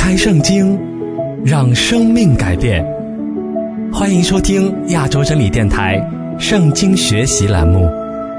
开圣经，让生命改变。欢迎收听亚洲真理电台圣经学习栏目。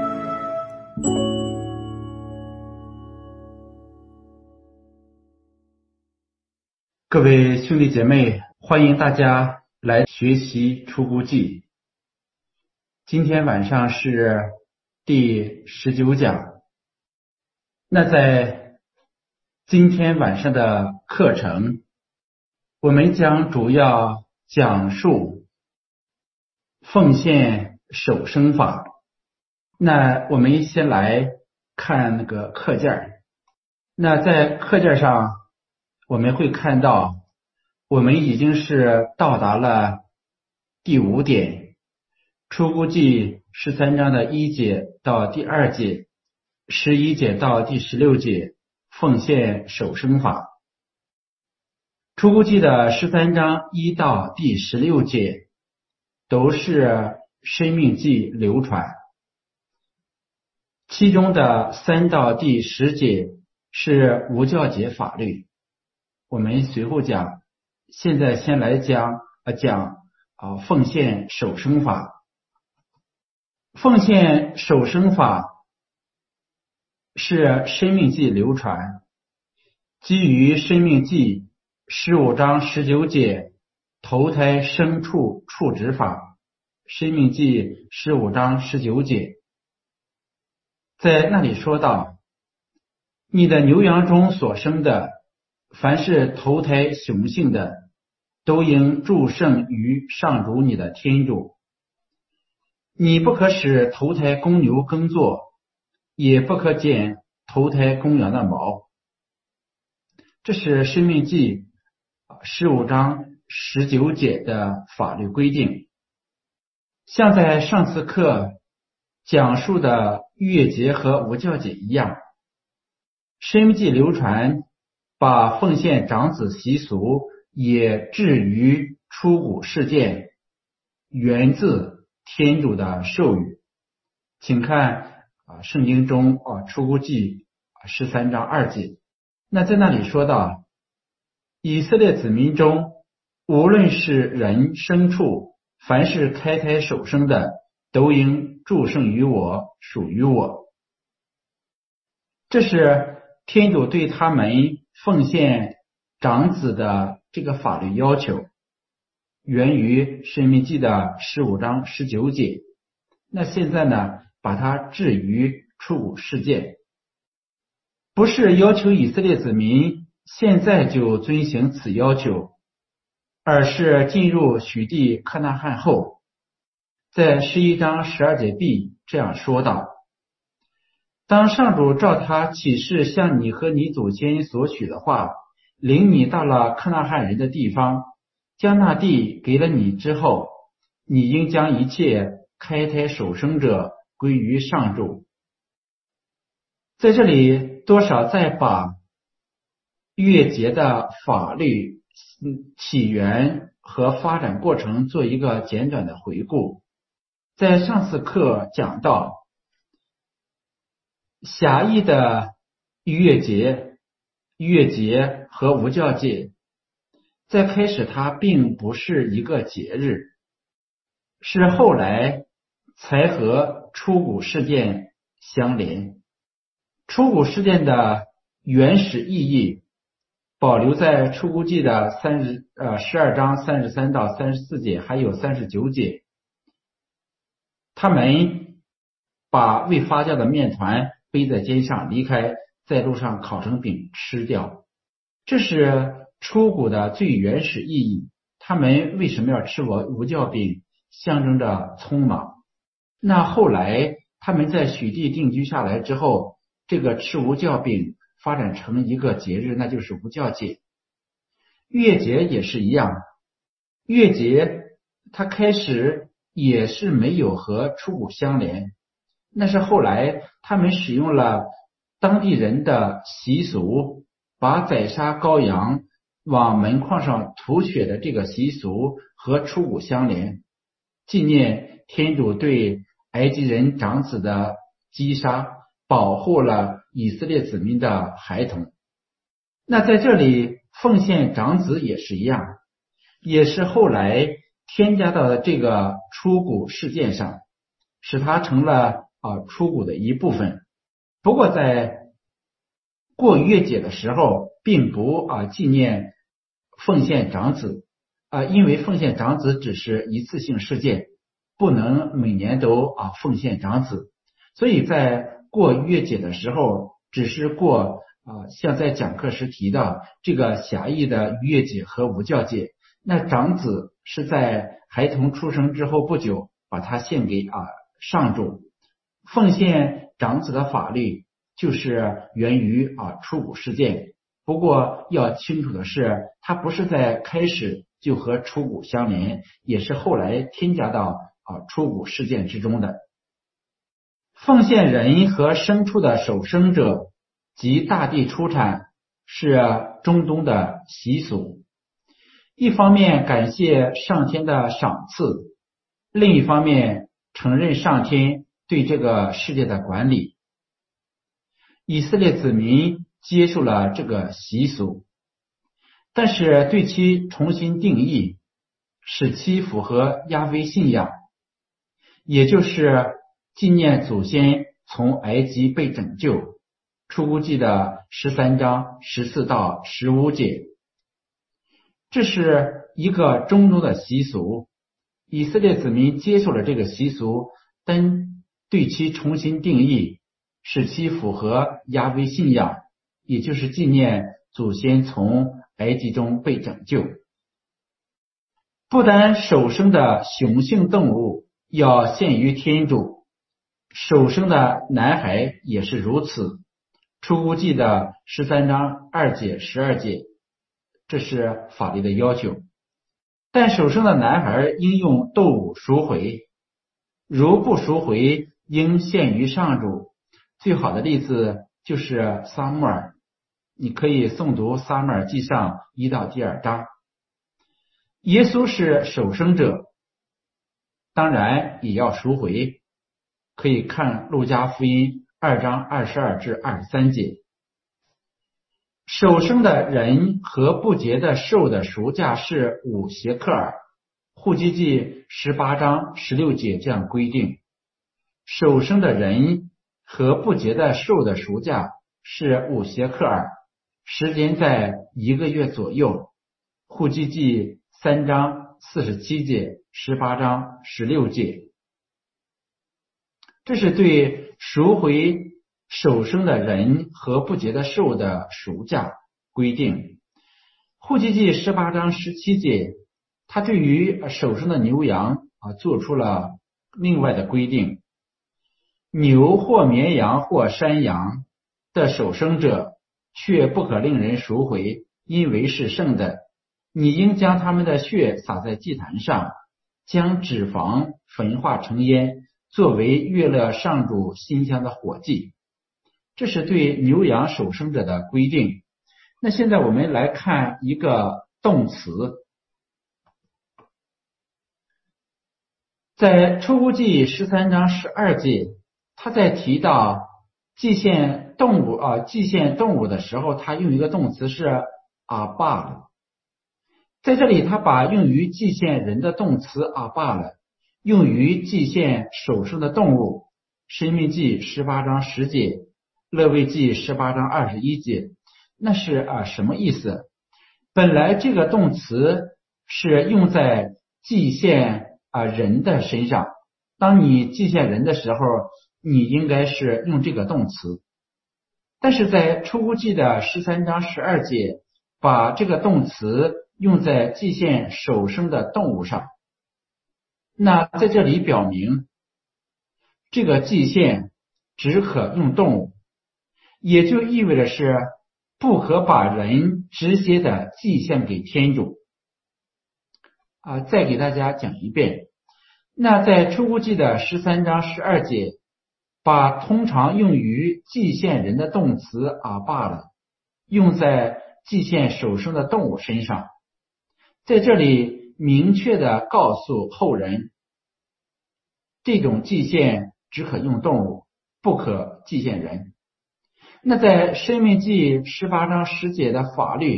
各位兄弟姐妹，欢迎大家来学习出谷记。今天晚上是第19讲。那在今天晚上的课程，我们将主要讲述奉献守生法。那我们先来看那个课件。那在课件上我们会看到，我们已经是到达了第5点，出谷记13章的1节到第2节，11节到第16节，奉献守生法。出谷记的13章1到第16节都是申命记流传，其中的3到第10节是无教节法律。我们随后讲，现在先来讲奉献守生法。奉献守生法是申命记流传，基于申命记15章19节投胎牲畜处置法。申命记15章19节在那里说道，你的牛羊中所生的，凡是投胎雄性的，都应祝圣于上主你的天主。你不可使投胎公牛耕作，也不可剪投胎公羊的毛。这是申命记15章19节的法律规定。像在上次课讲述的月节和无教节一样，申命记流传把奉献长子习俗也置于出谷事件，源自天主的授予。请看圣经中出谷记13章2节。那在那里说到，以色列子民中，无论是人牲畜，凡是开胎首生的，都应祝圣于我，属于我。这是天主对他们奉献长子的这个法律要求，源于申命记的15章19节。那现在呢，把它置于出谷事件，不是要求以色列子民现在就遵行此要求，而是进入许地克纳汉后，在11章12节 B 这样说道，当上主照他启示向你和你祖先所许的话，领你到了克纳汉人的地方，将那地给了你之后，你应将一切开胎首生者归于上主。在这里多少再把月节的法律起源和发展过程做一个简短的回顾。在上次课讲到，狭义的月节和无教节，在开始它并不是一个节日，是后来才和出谷事件相连。出谷事件的原始意义保留在出谷记的12章33到34节还有39节。他们把未发酵的面团背在肩上离开，在路上烤成饼吃掉。这是出谷的最原始意义。他们为什么要吃无酵饼？象征着匆忙。那后来他们在许地定居下来之后，这个吃无酵饼发展成一个节日，那就是无酵节。月节也是一样，月节它开始也是没有和出谷相连，那是后来他们使用了当地人的习俗，把宰杀羔羊往门框上涂血的这个习俗和出谷相连，纪念天主对埃及人长子的击杀，保护了以色列子民的孩童。那在这里奉献长子也是一样，也是后来添加到这个出谷事件上，使它成了出谷的一部分。不过在过逾越节的时候，并不纪念奉献长子因为奉献长子只是一次性事件，不能每年都奉献长子，所以在过逾越节的时候，只是过像在讲课时提到这个狭义的逾越节和无酵节，那长子是在孩童出生之后不久把它献给上主。奉献长子的法律就是源于出谷事件，不过要清楚的是，它不是在开始就和出谷相连，也是后来添加到出谷事件之中的。奉献人和牲畜的首生者及大地出产是中东的习俗，一方面感谢上天的赏赐，另一方面承认上天对这个世界的管理。以色列子民接受了这个习俗，但是对其重新定义，使其符合亚威信仰，也就是纪念祖先从埃及被拯救，出谷记的13章14到15节。这是一个中东的习俗，以色列子民接受了这个习俗，但对其重新定义，使其符合亚威信仰，也就是纪念祖先从埃及中被拯救。不单首生的雄性动物要献于天主，首生的男孩也是如此。出谷记的13章2节12节，这是法律的要求。但首生的男孩应用斗物赎回，如不赎回，应献于上主。最好的例子就是撒母耳，你可以诵读撒母耳记上1到第2章。耶稣是首生者，当然也要赎回，可以看路加福音2章22至23节。首生的人和不洁的兽的赎价是5谢克尔，户籍记18章16节这样规定。首生的人和不洁的兽的赎价是5谢克尔，时间在1个月左右。户籍记3章47节18章16节。这是对赎回首生的人和不洁的兽的赎价规定。户籍记18章17节，他对于首生的牛羊做出了另外的规定。牛或绵羊或山羊的首生者，却不可令人赎回，因为是圣的。你应将他们的血洒在祭坛上，将脂肪焚化成烟，作为悦乐上主馨香的火祭。这是对牛羊首生者的规定。那现在我们来看一个动词，在出谷记13章12节，他在提到祭献动物的时候，他用一个动词是阿巴了。在这里他把用于祭献人的动词阿巴了用于祭献首生的动物，申命记18章10节，勒未记18章21节。那是什么意思？本来这个动词是用在祭献人的身上，当你祭献人的时候，你应该是用这个动词。但是在出谷记的13章12节，把这个动词用在祭献首生的动物上。那在这里表明，这个祭献只可用动物，也就意味着是不可把人直接的祭献给天主。再给大家讲一遍。那在出谷记的13章12节，把通常用于祭献人的动词阿巴了用在祭献首生的动物身上。在这里明确的告诉后人，这种祭献只可用动物，不可祭献人。那在申命记18章10节的法律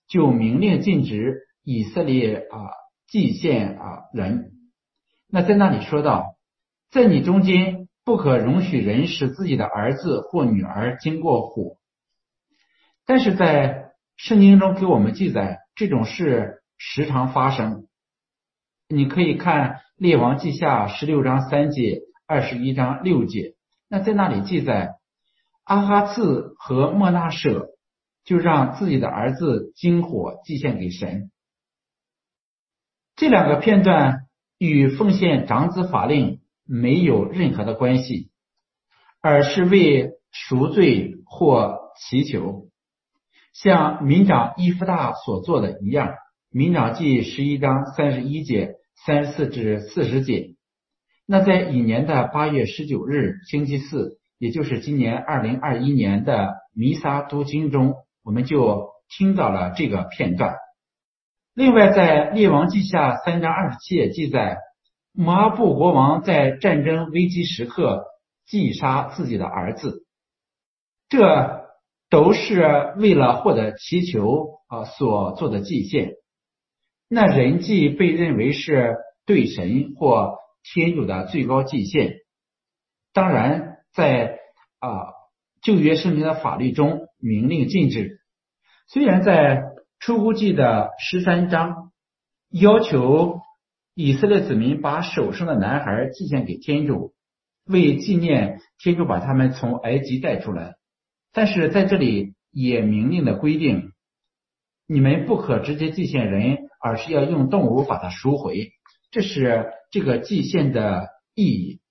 就明令禁止以色列祭献人。那在那里说到，在你中间不可容许人使自己的儿子或女儿经过火。但是在圣经中给我们记载，这种事时常发生。你可以看列王记下16章3节、21章6节，那在那里记载，阿哈次和莫纳舍就让自己的儿子经火祭献给神。这两个片段与奉献长子法令没有任何的关系，而是为赎罪或祈求，像民长伊夫大所做的一样。民长记11章31节、34至40节。那在乙年的8月19日星期四，也就是今年2021年的弥撒读经中，我们就听到了这个片段。另外在列王记下3章27节记载，摩阿布国王在战争危机时刻击杀自己的儿子，这都是为了获得祈求所做的祭献。那人祭被认为是对神或天主的最高祭献。当然在旧约圣经的法律中明令禁止。虽然在出谷记的13章要求以色列子民把首生的男孩祭献给天主，为纪念天主把他们从埃及带出来，但是在这里也明令的规定，你们不可直接祭献人，而是要用动物把它赎回，这是这个祭献的意义。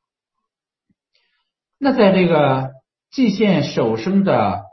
那在这个祭献首生的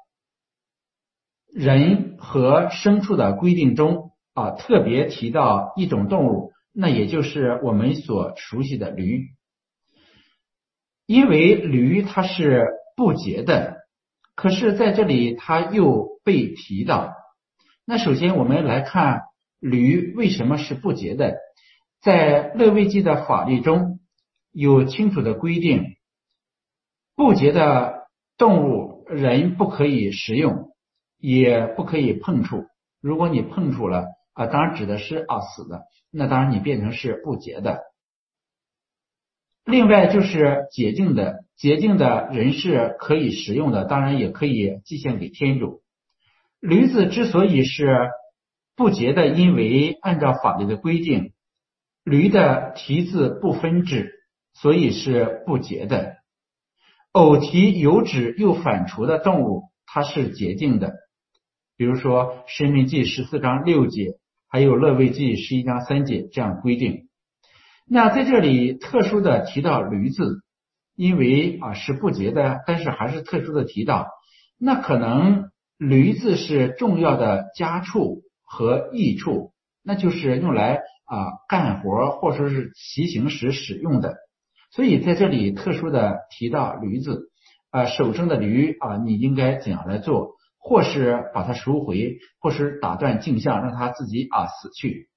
人和牲畜的规定中特别提到一种动物，那也就是我们所熟悉的驴。因为驴它是不洁的，可是在这里它又被提到。那首先我们来看驴为什么是不洁的。在勒未记的法律中有清楚的规定，不洁的动物人不可以食用，也不可以碰触。如果你碰触了当然指的是死的，那当然你变成是不洁的。另外就是洁净的，洁净的人是可以食用的，当然也可以祭献给天主。驴子之所以是不洁的，因为按照法律的规定，驴的蹄子不分趾，所以是不洁的。偶蹄有趾又反刍的动物，它是洁净的，比如说申命记14章6节，还有勒未记11章3节这样规定。那在这里特殊的提到驴子，因为是不洁的，但是还是特殊的提到，那可能驴子是重要的家畜和役畜，那就是用来干活或者说是骑行时使用的，所以在这里特殊的提到驴子。首生的驴你应该怎样来做，或是把它赎回，或是打断颈项让它自己死去。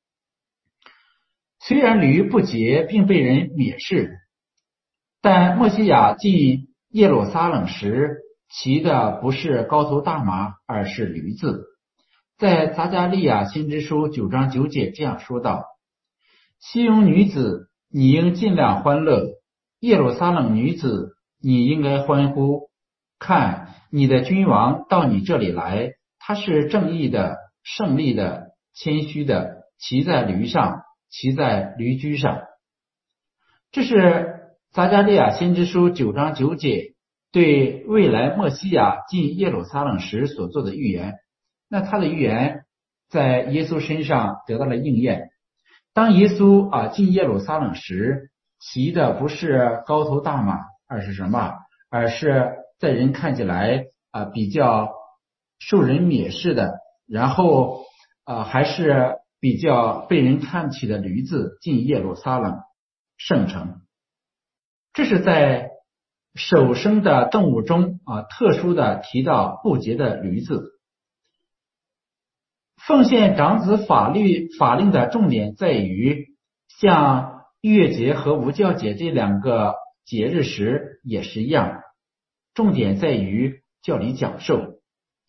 虽然驴不洁并被人蔑视，但默西亚进耶路撒冷时骑的不是高头大马，而是驴子。在撒迦利亚先知书9章9节这样说道：西雍女子，你应尽量欢乐，耶路撒冷女子，你应该欢呼。看，你的君王到你这里来，他是正义的、胜利的、谦虚的，骑在驴上，骑在驴驹上。这是撒迦利亚先知书9章9节对未来默西亚进耶路撒冷时所做的预言。那他的预言在耶稣身上得到了应验。当耶稣进耶路撒冷时，骑的不是高头大马，而是什么？而是在人看起来比较受人蔑视的，然后还是比较被人看不起的驴子进耶路撒冷圣城。这是在首生的动物中特殊的提到不洁的驴子。奉献长子法令的重点在于，像逾越节和无酵节这两个节日时也是一样，重点在于教理讲授。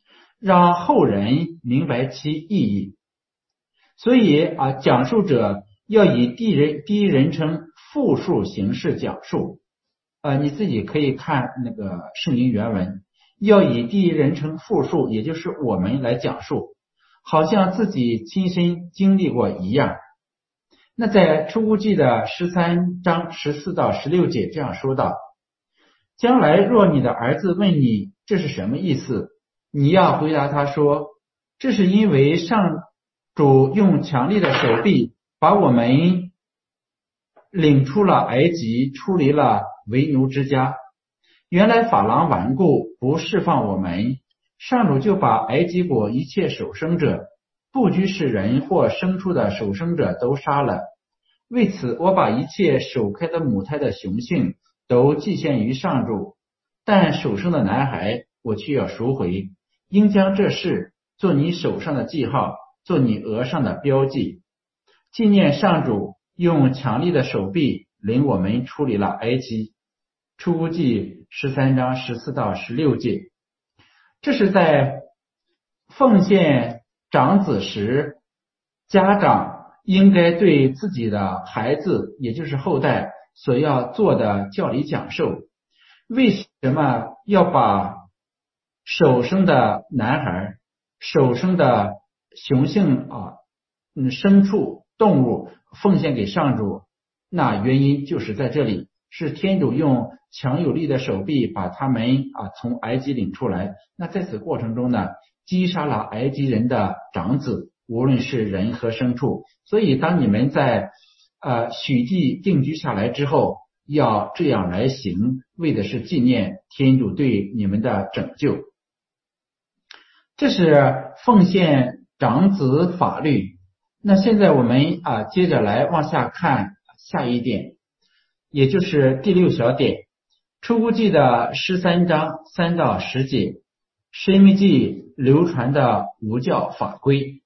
让后人明白其意义。所以讲述者要以第一人称复数形式讲述。你自己可以看那个圣经原文，要以第一人称复数，也就是我们来讲述，好像自己亲身经历过一样。那在出谷记的13章14到16节这样说道：将来若你的儿子问你这是什么意思，你要回答他说，这是因为上主用强力的手臂把我们领出了埃及，出离了为奴之家。原来法郎顽固，不释放我们，上主就把埃及国一切守生者，不拘是人或牲畜的守生者都杀了。为此，我把一切首开的母胎的雄性都祭献于上主，但首生的男孩我却要赎回，应将这事做你手上的记号，做你额上的标记，纪念上主用强力的手臂领我们出离了埃及。出谷记13章14到16节。这是在奉献长子时，家长应该对自己的孩子，也就是后代所要做的教理讲授。为什么要把首生的男孩、首生的雄性牲畜动物奉献给上主？那原因就是在这里，是天主用强有力的手臂把他们从埃及领出来。那在此过程中呢，击杀了埃及人的长子，无论是人和牲畜。所以当你们在许地定居下来之后，要这样来行，为的是纪念天主对你们的拯救。这是奉献长子法律。那现在我们接着来往下看下一点，也就是第6小点，出谷记的13章3到10节，申命记流传的无教法规。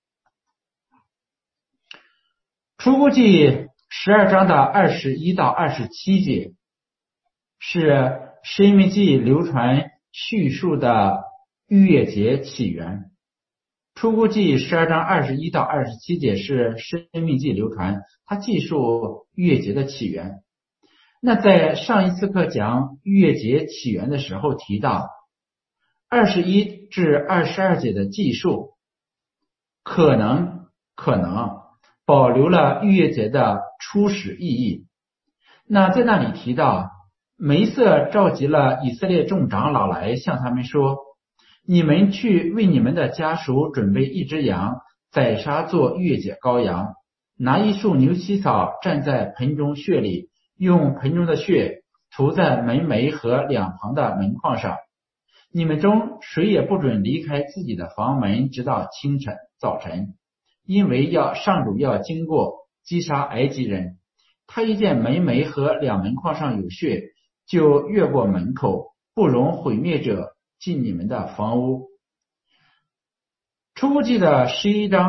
出谷记12章的21到27节是申命记流传叙述的逾越节起源。出谷记12章21到27节是申命记流传，它记述逾越节的起源。那在上一次课讲逾越节起源的时候提到21至22节的记述可能保留了逾越节的初始意义。那在那里提到，梅瑟召集了以色列众长老来，向他们说，你们去为你们的家属准备一只羊，宰杀做逾越节羔羊，拿一束牛膝草蘸在盆中血里，用盆中的血涂在门楣和两旁的门框上。你们中谁也不准离开自己的房门，直到早晨，因为上主要经过击杀埃及人。他一见门楣和两门框上有血，就越过门口，不容毁灭者进你们的房屋。出谷记的12章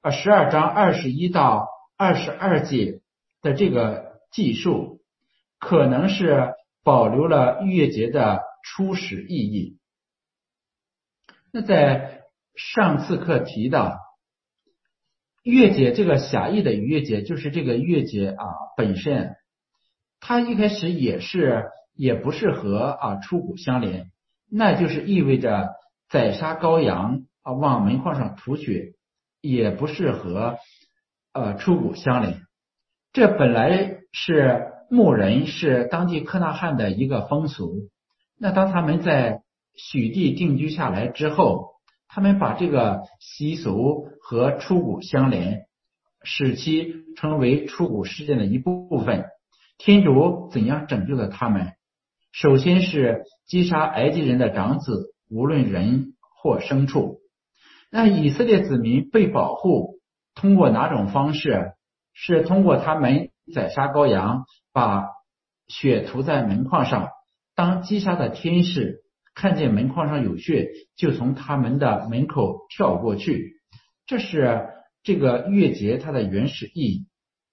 21到22节的这个记述，可能是保留了逾越节的初始意义。那在上次课提到，逾越节这个狭义的逾越节，就是这个逾越节本身，它一开始也不是和出谷相连，那就是意味着宰杀羔羊往门框上涂血，也不是和出谷相连。这本来是牧人是当地克纳汉的一个风俗。那当他们在许地定居下来之后，他们把这个习俗和出谷相连，使其成为出谷事件的一部分。天主怎样拯救了他们？首先是击杀埃及人的长子，无论人或牲畜。那以色列子民被保护，通过哪种方式？是通过他们宰杀羔羊，把血涂在门框上。当击杀的天使看见门框上有血，就从他们的门口跳过去。这是这个逾越节它的原始意义。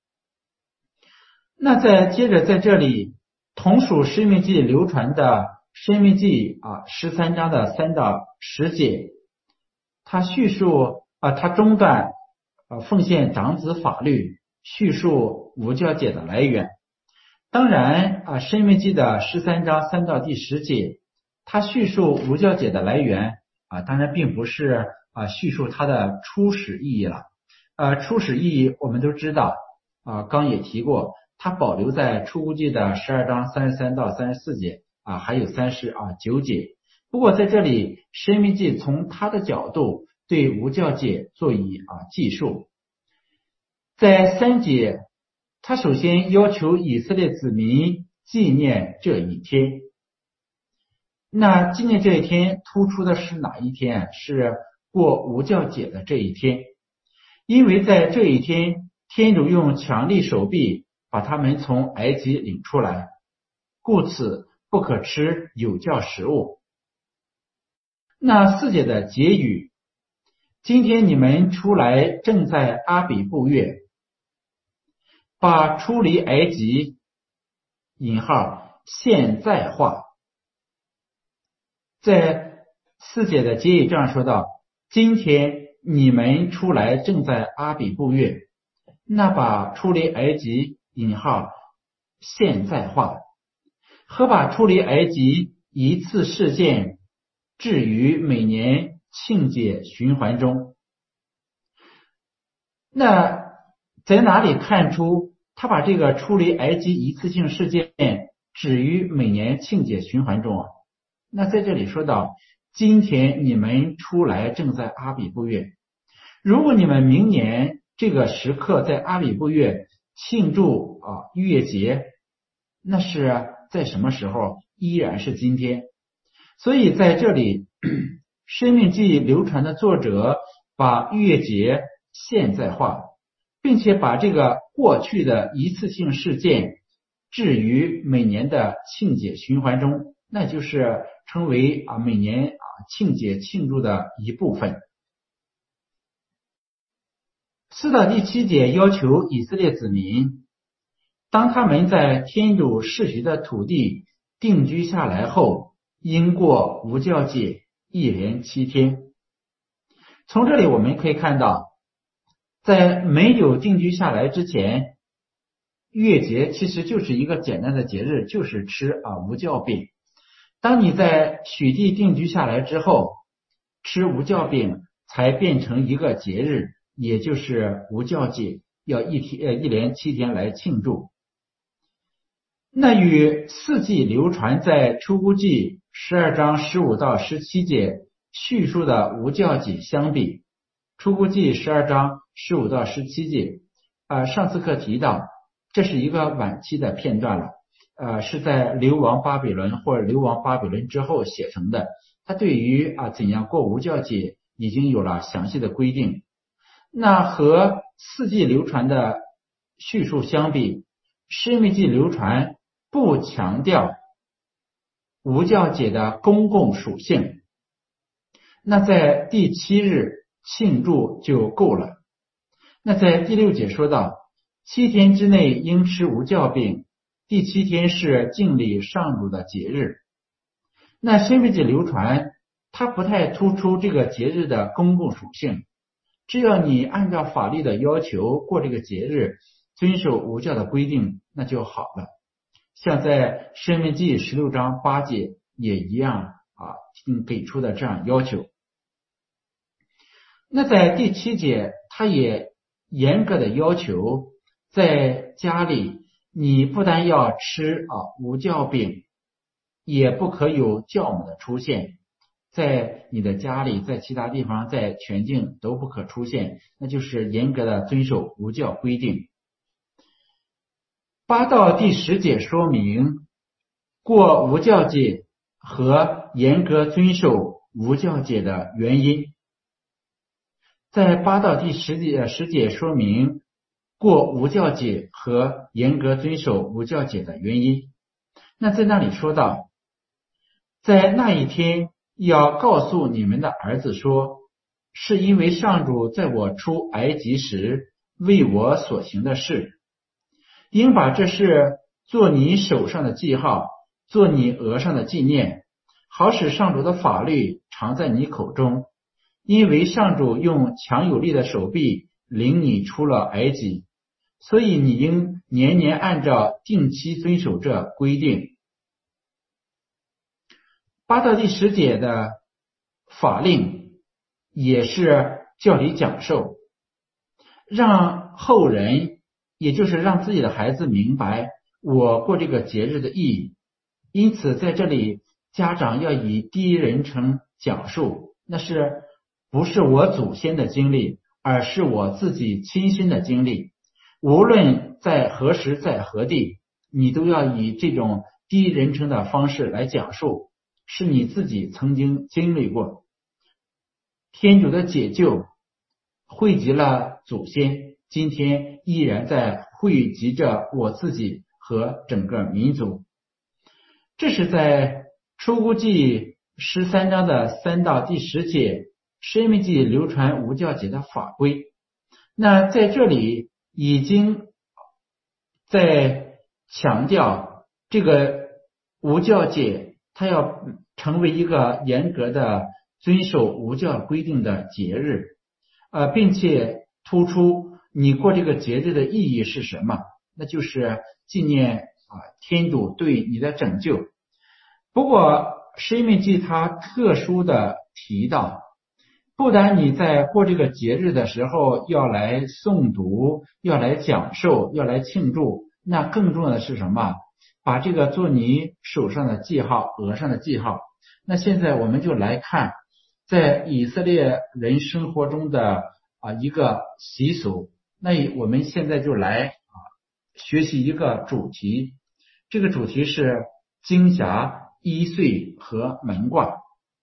那接着在这里，同属申命记流传的申命记13章的3到10节， 他叙述他中断奉献长子法律，叙述无教解的来源。当然申命记的13章3到第10节，他叙述无教解的来源当然并不是叙述它的初始意义了。初始意义我们都知道刚也提过，它保留在出谷记的12章33到34节还有39节。不过在这里申命记从他的角度对无教解做以记述。在3节，他首先要求以色列子民纪念这一天。那纪念这一天突出的是哪一天？是过无教解的这一天。因为在这一天，天主用强力手臂把他们从埃及领出来，故此不可吃有教食物。那4节的结语，今天你们出来正在阿比布月，把出离埃及现在化。在4节的结语这样说道，今天你们出来正在阿比布月，那把出离埃及现在化和把出离埃及一次事件置于每年庆节循环中。那在哪里看出他把这个出离埃及一次性事件置于每年庆节循环中那在这里说到，今天你们出来正在阿比布月。如果你们明年这个时刻在阿比布月庆祝逾越节，那是在什么时候？依然是今天。所以在这里申命记流传的作者把逾越节现在化，并且把这个过去的一次性事件置于每年的庆节循环中，那就是称为每年庆节庆祝的一部分。4到第7节要求以色列子民，当他们在天主世许的土地定居下来后，应过无教节一连7天。从这里我们可以看到，在没有定居下来之前，逾越节其实就是一个简单的节日，就是吃无酵饼。当你在许地定居下来之后，吃无酵饼才变成一个节日，也就是无酵节，要一连7天来庆祝。那与4纪流传在出谷记12章15到17节叙述的无酵节相比，出谷记12章15到17节上次课提到，这是一个晚期的片段了，是在流亡巴比伦或者流亡巴比伦之后写成的。它对于怎样过无酵节已经有了详细的规定。那和4纪流传的叙述相比，申命记流传不强调无酵节的公共属性，那在第7日庆祝就够了。那在第6节说到7天之内应吃无酵饼，第7天是敬礼上主的节日。那申命记流传它不太突出这个节日的公共属性，只要你按照法律的要求过这个节日，遵守无酵的规定，那就好了。像在申命记16章8节也一样给出的这样要求。那在第7节他也严格的要求，在家里你不但要吃无酵饼，也不可有酵母的出现，在你的家里，在其他地方，在全境都不可出现，那就是严格的遵守无酵规定。8到第10节说明过无酵节和严格遵守无酵节的原因。在8到第10节说明过无酵节和严格遵守无酵节的原因。那在那里说到，在那一天要告诉你们的儿子说，是因为上主在我出埃及时为我所行的事，应把这事做你手上的记号，做你额上的纪念，好使上主的法律常在你口中， 因为上主用强有力的手臂领你出了埃及，所以你应年年按照定期遵守这规定。8到第10节的法令也是教理讲授，让后人，也就是让自己的孩子明白我过这个节日的意义。因此在这里家长要以第一人称讲述，那是不是我祖先的经历，而是我自己亲身的经历。无论在何时在何地，你都要以这种第一人称的方式来讲述，是你自己曾经经历过。天主的解救汇集了祖先，今天依然在汇集着我自己和整个民族。这是在出谷记13章的3到第10节，申命记流传无教节的法规。那在这里已经在强调这个无教节，它要成为一个严格的遵守无教规定的节日，并且突出你过这个节日的意义是什么，那就是纪念天主对你的拯救。不过申命记它特殊的提到，不单你在过这个节日的时候要来诵读，要来讲授，要来庆祝，那更重要的是什么？把这个做你手上的记号，额上的记号。那现在我们就来看在以色列人生活中的一个习俗。那我们现在就来学习一个主题，这个主题是经匣、依燧和门挂。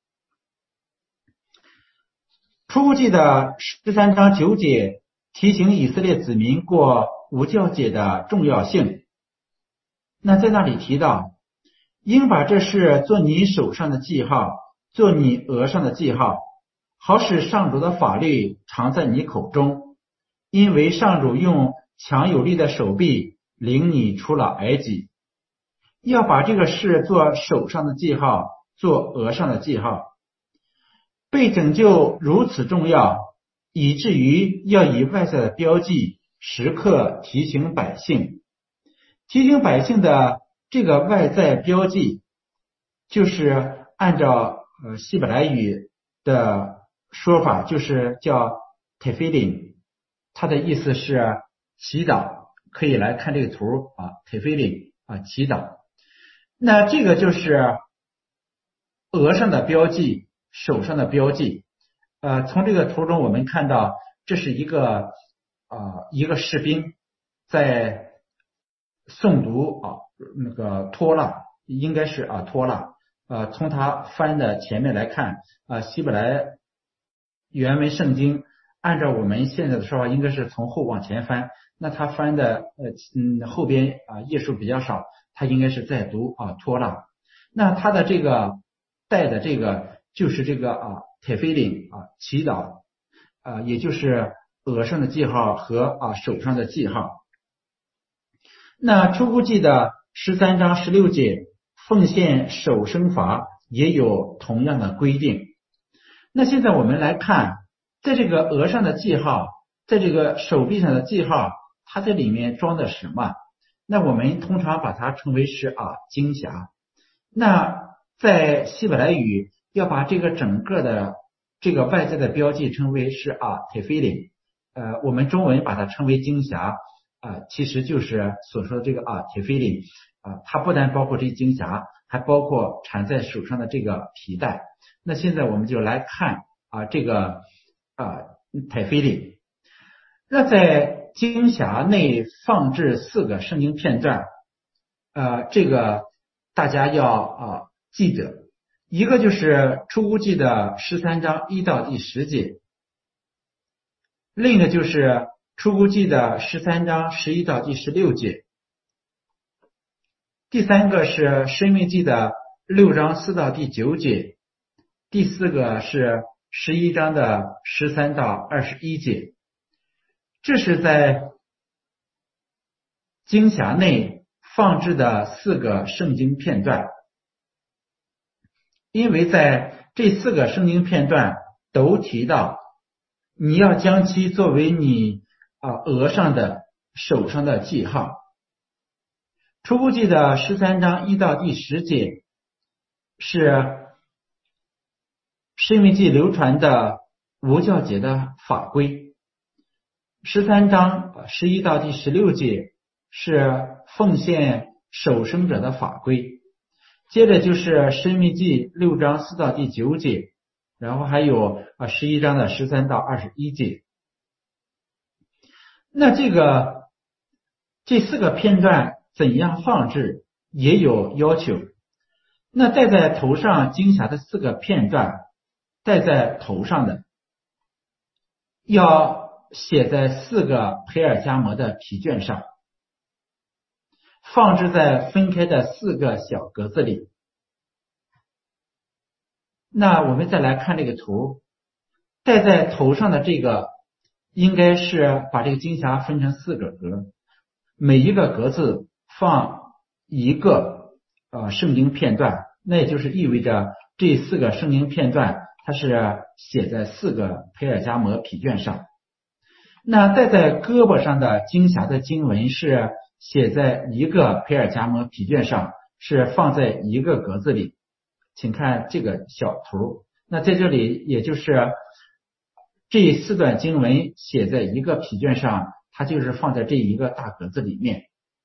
出谷记的13章9节提醒以色列子民过无教节的重要性。那在那里提到，应把这事做你手上的记号，做你额上的记号，好使上主的法律常在你口中，因为上主用强有力的手臂领你出了埃及。要把这个事做手上的记号，做额上的记号。被拯救如此重要，以至于要以外在的标记时刻提醒百姓。提醒百姓的这个外在标记，就是按照希伯来语的说法，就是叫 tefillin， 它的意思是祈祷。可以来看这个图tefillin 祈祷。那这个就是额上的标记，手上的标记。从这个图中我们看到，这是一个士兵在诵读那个托拉，应该是托拉。从他翻的前面来看，希伯来原文圣经按照我们现在的说法，应该是从后往前翻。那他翻的后边页数比较少，他应该是在读托拉。那他的这个带的这个就是这个tefillin 祈祷，也就是额上的记号和手上的记号。那出谷记的13章16节奉献守生罚也有同样的规定。那现在我们来看，在这个额上的记号，在这个手臂上的记号，它在里面装的什么？那我们通常把它称为是经匣。那在希伯来语要把这个整个的这个外在的标记称为是tefillin，我们中文把它称为经匣，其实就是所说的这个tefillin，它不但包括这经匣，还包括缠在手上的这个皮带。那现在我们就来看这个tefillin。那在经匣内放置4个圣经片段，这个大家要记得。一个就是出谷记的13章1到第10节，另一个就是出谷记的13章11到第16节，第三个是申命记的6章4到第9节，第四个是11章的13到21节。这是在经匣内放置的4个圣经片段。因为在这4个圣经片段都提到你要将其作为你额上的手上的记号。出谷记的13章1到第10节是申命记流传的无教节的法规，13章11到第16节是奉献守生者的法规，接着就是申命记6章4到第9节，然后还有11章的13到21节。那这4个片段怎样放置也有要求。那戴在头上经匣的4个片段，戴在头上的要写在4个培尔加摩的皮卷上，放置在分开的4个小格子里。那我们再来看这个图，戴在头上的这个应该是把这个经匣分成4个格，每一个格子放一个圣经片段，那也就是意味着这4个圣经片段它是写在4个培尔加摩皮卷上。那戴在胳膊上的经匣的经文是写在1个培尔加摩皮卷上，是放在1个格子里。请看这个小图，那在这里也就是这4段经文写在1个皮卷上，它就是放在这1个大格子里面。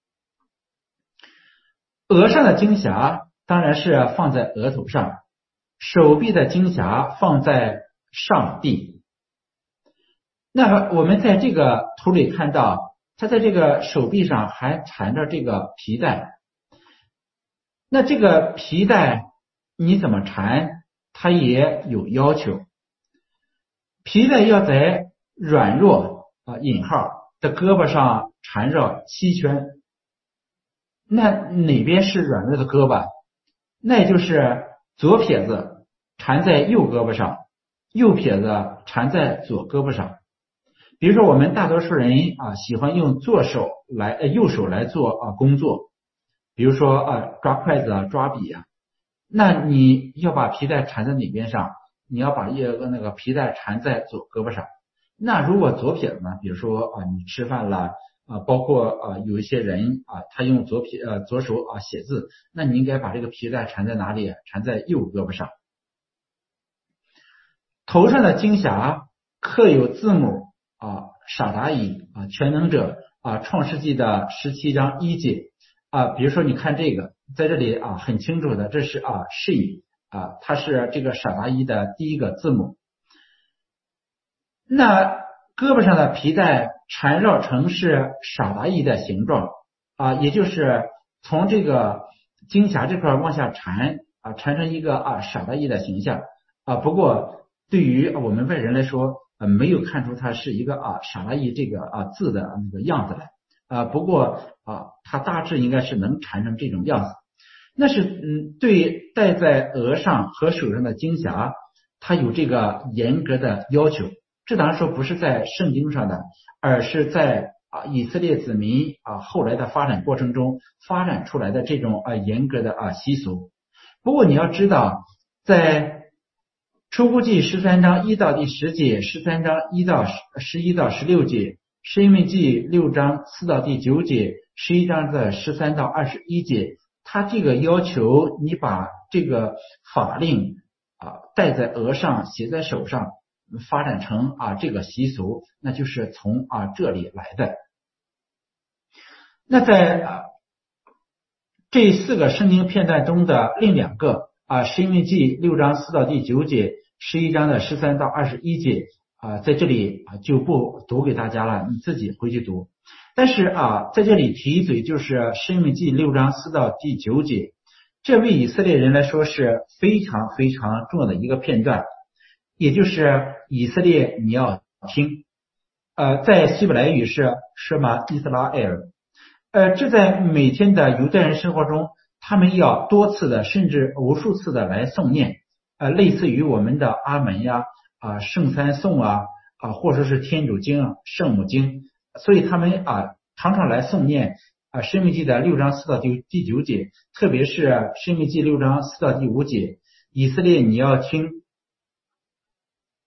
额上的经匣当然是放在额头上，手臂的经匣放在上臂。那我们在这个图里看到，它在这个手臂上还缠着这个皮带。那这个皮带你怎么缠，它也有要求。皮带要在软弱引号的胳膊上缠绕7圈。那哪边是软弱的胳膊？那也就是左撇子缠在右胳膊上，右撇子缠在左胳膊上。比如说我们大多数人喜欢用右手来做工作，比如说抓筷子抓笔那你要把皮带缠在哪边上？你要把那个皮带缠在左胳膊上。那如果左撇子呢？比如说你吃饭了包括有一些人他用左手写字，那你应该把这个皮带缠在哪里？缠在右胳膊上。头上的经匣刻有字母傻达伊全能者创世纪的17章1节比如说你看这个，在这里很清楚的，这是she它是这个傻达伊的第一个字母。那胳膊上的皮带缠绕成是傻达伊的形状也就是从这个经匣这块往下缠缠成一个傻达伊的形象不过对于我们外人来说没有看出它是一个傻达伊这个字的那个样子来不过它大致应该是能缠成这种样子。那是对戴在额上和手上的经匣它有这个严格的要求。这当然说不是在圣经上的，而是在以色列子民后来的发展过程中发展出来的这种严格的习俗。不过你要知道，在出谷记13章1到第10节，13章1到11到16节，申命记6章4到第9节，11章的13到21节，它这个要求你把这个法令戴在额上写在手上发展成这个习俗，那就是从这里来的。那在这4个圣经片段中的另2个申命记6章4到第9节，11章的13到21节在这里就不读给大家了，你自己回去读。但是在这里提一嘴，就是申命记6章4到第9节，这为以色列人来说是非常非常重要的一个片段，也就是以色列你要听在希伯来语是什么伊斯拉埃尔这在每天的犹太人生活中，他们要多次的甚至无数次的来诵念类似于我们的阿门圣三颂或者是天主经圣母经，所以他们常常来诵念申命记的6章4到第9节，特别是申命记6章4到第5节，以色列你要听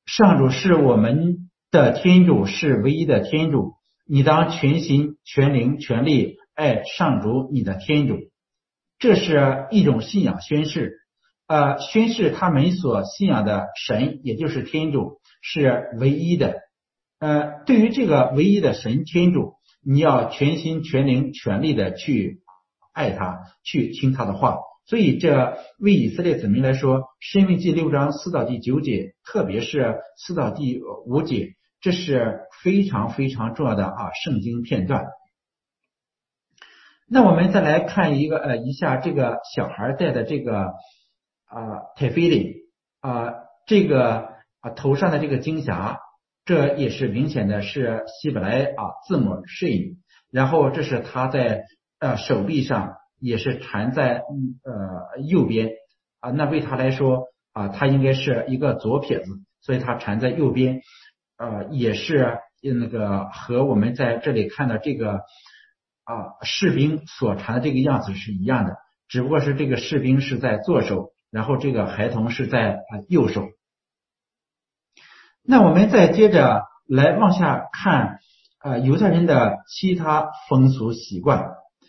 上主是我们的天主，是唯一的天主，你当全心全灵全力爱上主你的天主。这是一种信仰宣誓，宣誓他们所信仰的神，也就是天主是唯一的。对于这个唯一的神天主，你要全心全灵全力的去爱他，去听他的话。所以这为以色列子民来说，申命记6章4到第9节，特别是4到第5节，这是非常非常重要的圣经片段。那我们再来看一下这个小孩戴的这个tefillin 这个头上的这个经匣，这也是明显的是希伯来字母 shin， 然后这是他在手臂上，也是缠在右边那为他来说他应该是一个左撇子，所以他缠在右边也是那个和我们在这里看到这个士兵所缠的这个样子是一样的，只不过是这个士兵是在左手，然后这个孩童是在右手。那我们再接着来往下看犹太人的其他风俗习惯。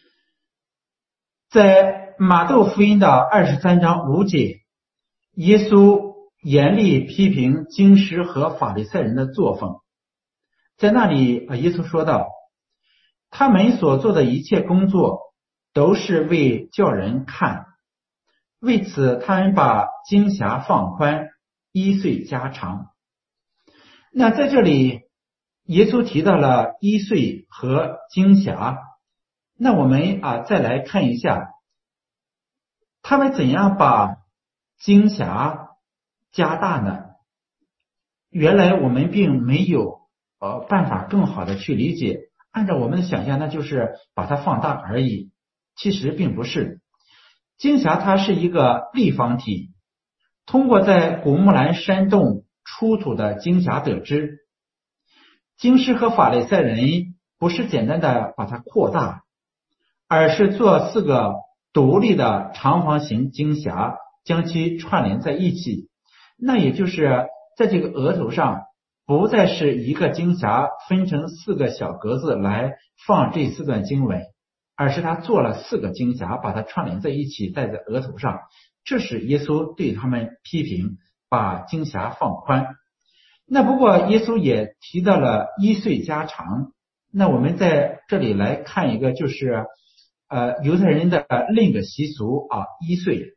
在马窦福音的23章5节，耶稣严厉批评经师和法利赛人的作风。在那里耶稣说道，他们所做的一切工作都是为叫人看，为此他们把经匣放宽，衣穗加长。那在这里耶稣提到了衣穗和经匣，那我们再来看一下他们怎样把经匣加大呢？原来我们并没有办法更好的去理解，按照我们的想象那就是把它放大而已，其实并不是。经匣它是一个立方体，通过在古木兰山洞出土的经匣得知，经师和法利赛人不是简单的把它扩大，而是做4个独立的长方形经匣，将其串联在一起。那也就是在这个额头上不再是一个经匣分成4个小格子来放这4段经文，而是他做了4个经匣，把它串联在一起戴在额头上。这是耶稣对他们批评把经匣放宽。那不过耶稣也提到了衣穗加长。那我们在这里来看一个就是犹太人的另一个习俗衣穗。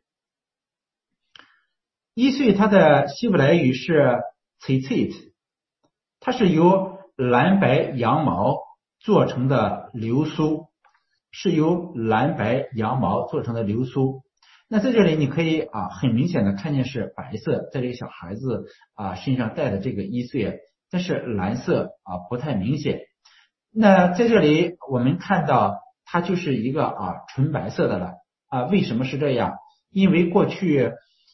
衣穗它的希伯来语是 tzitzit， 它是由蓝白羊毛做成的流苏，是由蓝白羊毛做成的流苏。那在这里你可以很明显的看见是白色，在这个小孩子身上戴的这个衣穗，但是蓝色不太明显。那在这里我们看到它就是一个纯白色的了为什么是这样？因为过去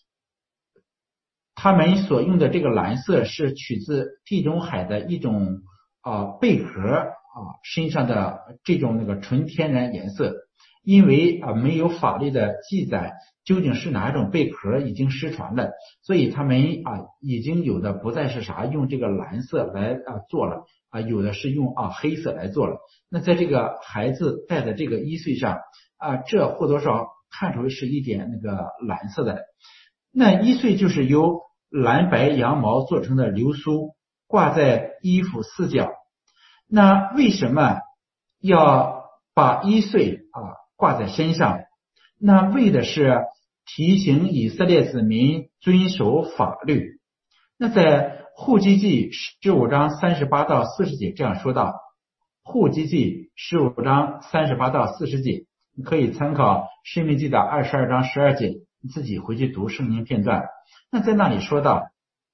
他们所用的这个蓝色是取自地中海的一种贝壳身上的这种那个纯天然颜色。因为没有法律的记载究竟是哪一种贝壳已经失传了，所以他们已经有的不再是用这个蓝色来做了有的是用黑色来做了。那在这个孩子戴的这个衣穗上这或多少看出是一点那个蓝色的。那衣穗就是由蓝白羊毛做成的流苏，挂在衣服4角。那为什么要把衣穗挂在身上？那为的是提醒以色列子民遵守法律。那在户籍记15章38到40节这样说道，户籍记15章38到40节，你可以参考申命记的22章12节，你自己回去读圣经片段。那在那里说到，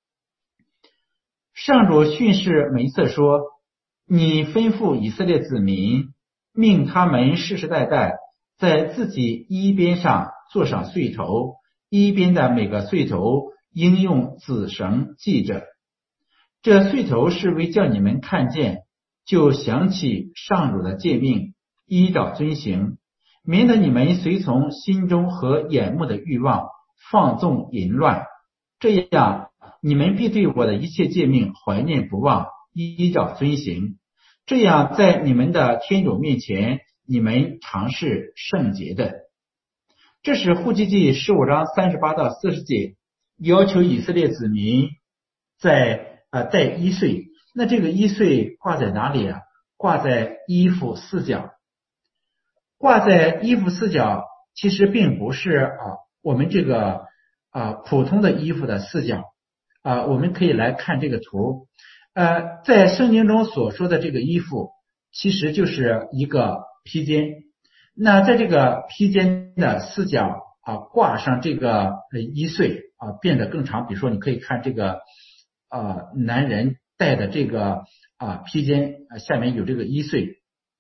上主训示梅瑟说，你吩咐以色列子民，命他们世世代代在自己衣边上做上穗头，衣边的每个穗头应用紫绳系着。这穗头是为叫你们看见，就想起上主的诫命，依照遵行，免得你们随从心中和眼目的欲望，放纵淫乱，这样你们必对我的一切诫命怀念不忘，依照遵行，这样在你们的天主面前，你们常是圣洁的。这是户籍记15章38到40节，要求以色列子民带衣穗。那这个衣穗挂在哪里啊？挂在衣服四角。挂在衣服四角其实并不是我们这个普通的衣服的四角我们可以来看这个图。在圣经中所说的这个衣服其实就是一个披肩。那在这个披肩的四角挂上这个衣穗变得更长。比如说你可以看这个男人戴的这个披肩下面有这个衣穗。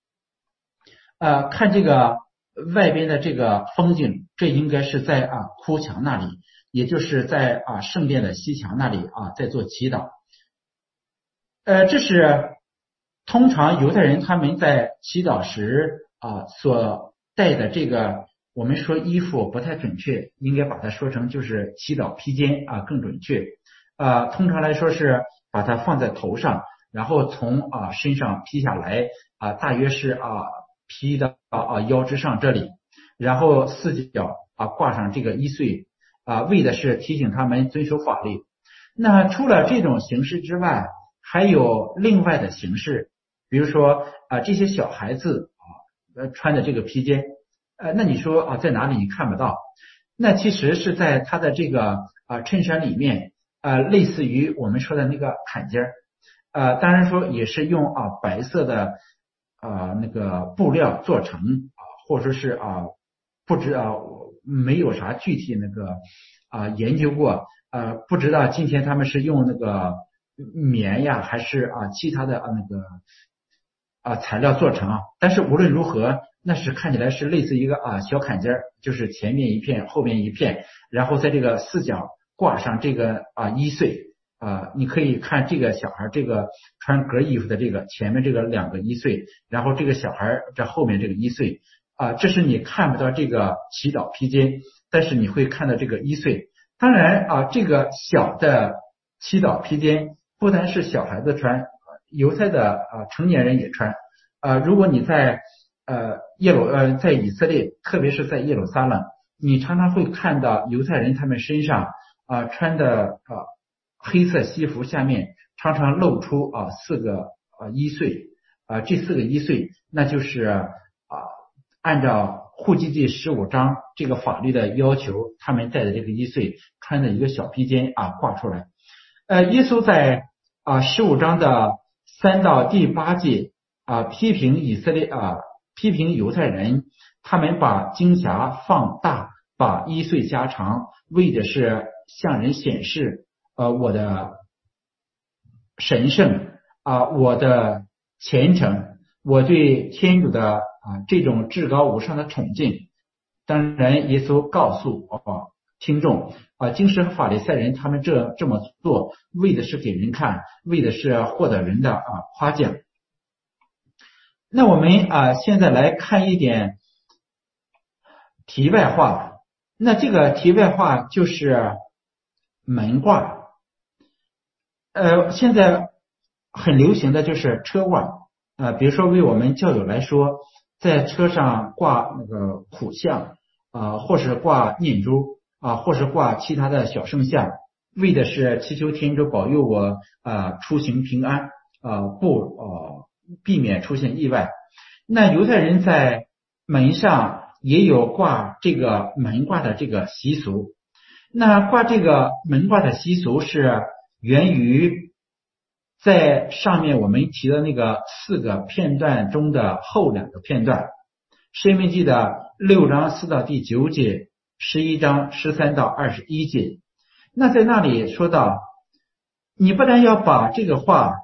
看这个外边的这个风景，这应该是在哭墙那里，也就是在圣殿的西墙那里在做祈祷。这是通常犹太人他们在祈祷时所带的这个，我们说衣服不太准确，应该把它说成就是祈祷披肩更准确。通常来说是把它放在头上，然后从身上披下来大约是披到腰之上这里，然后四角挂上这个衣穗为的是提醒他们遵守法律。那除了这种形式之外，还有另外的形式，比如说这些小孩子穿的这个披肩，那你说在哪里你看不到？那其实是在他的这个衬衫里面，类似于我们说的那个坎肩当然说也是用白色的那个布料做成或者说是不知没有啥具体那个研究过不知道今天他们是用那个棉呀还是其他的那个材料做成但是无论如何那是看起来是类似一个小坎肩，就是前面一片后面一片，然后在这个四角挂上这个衣穗你可以看这个小孩这个穿格衣服的这个前面这个两个衣穗，然后这个小孩这后面这个衣穗这是你看不到这个祈祷披肩，但是你会看到这个衣穗。当然这个小的祈祷披肩不单是小孩子穿，犹太的成年人也穿如果你在在以色列，特别是在耶路撒冷，你常常会看到犹太人他们身上穿的黑色西服下面常常露出四个衣穗这四个衣穗那就是按照户籍记15章这个法律的要求，他们带的这个衣穗穿的一个小披肩挂出来。耶稣在15章的3到第8节批评以色列批评犹太人，他们把经匣放大，把衣穗加长，为的是向人显示我的神圣我的虔诚，我对天主的这种至高无上的崇敬。当然耶稣告诉听众经师和法利赛人他们这么做为的是给人看，为的是获得人的夸奖。那我们现在来看一点题外话。那这个题外话就是门挂现在很流行的就是车挂比如说为我们教友来说，在车上挂那个苦像或是挂念珠或是挂其他的小圣像，为的是祈求天主保佑我出行平安避免出现意外。那犹太人在门上也有挂这个门挂的这个习俗。那挂这个门挂的习俗是源于在上面我们提的那个4个片段中的后2个片段，申命记的6章4到第9节，11章13到21节。那在那里说到，你不但要把这个话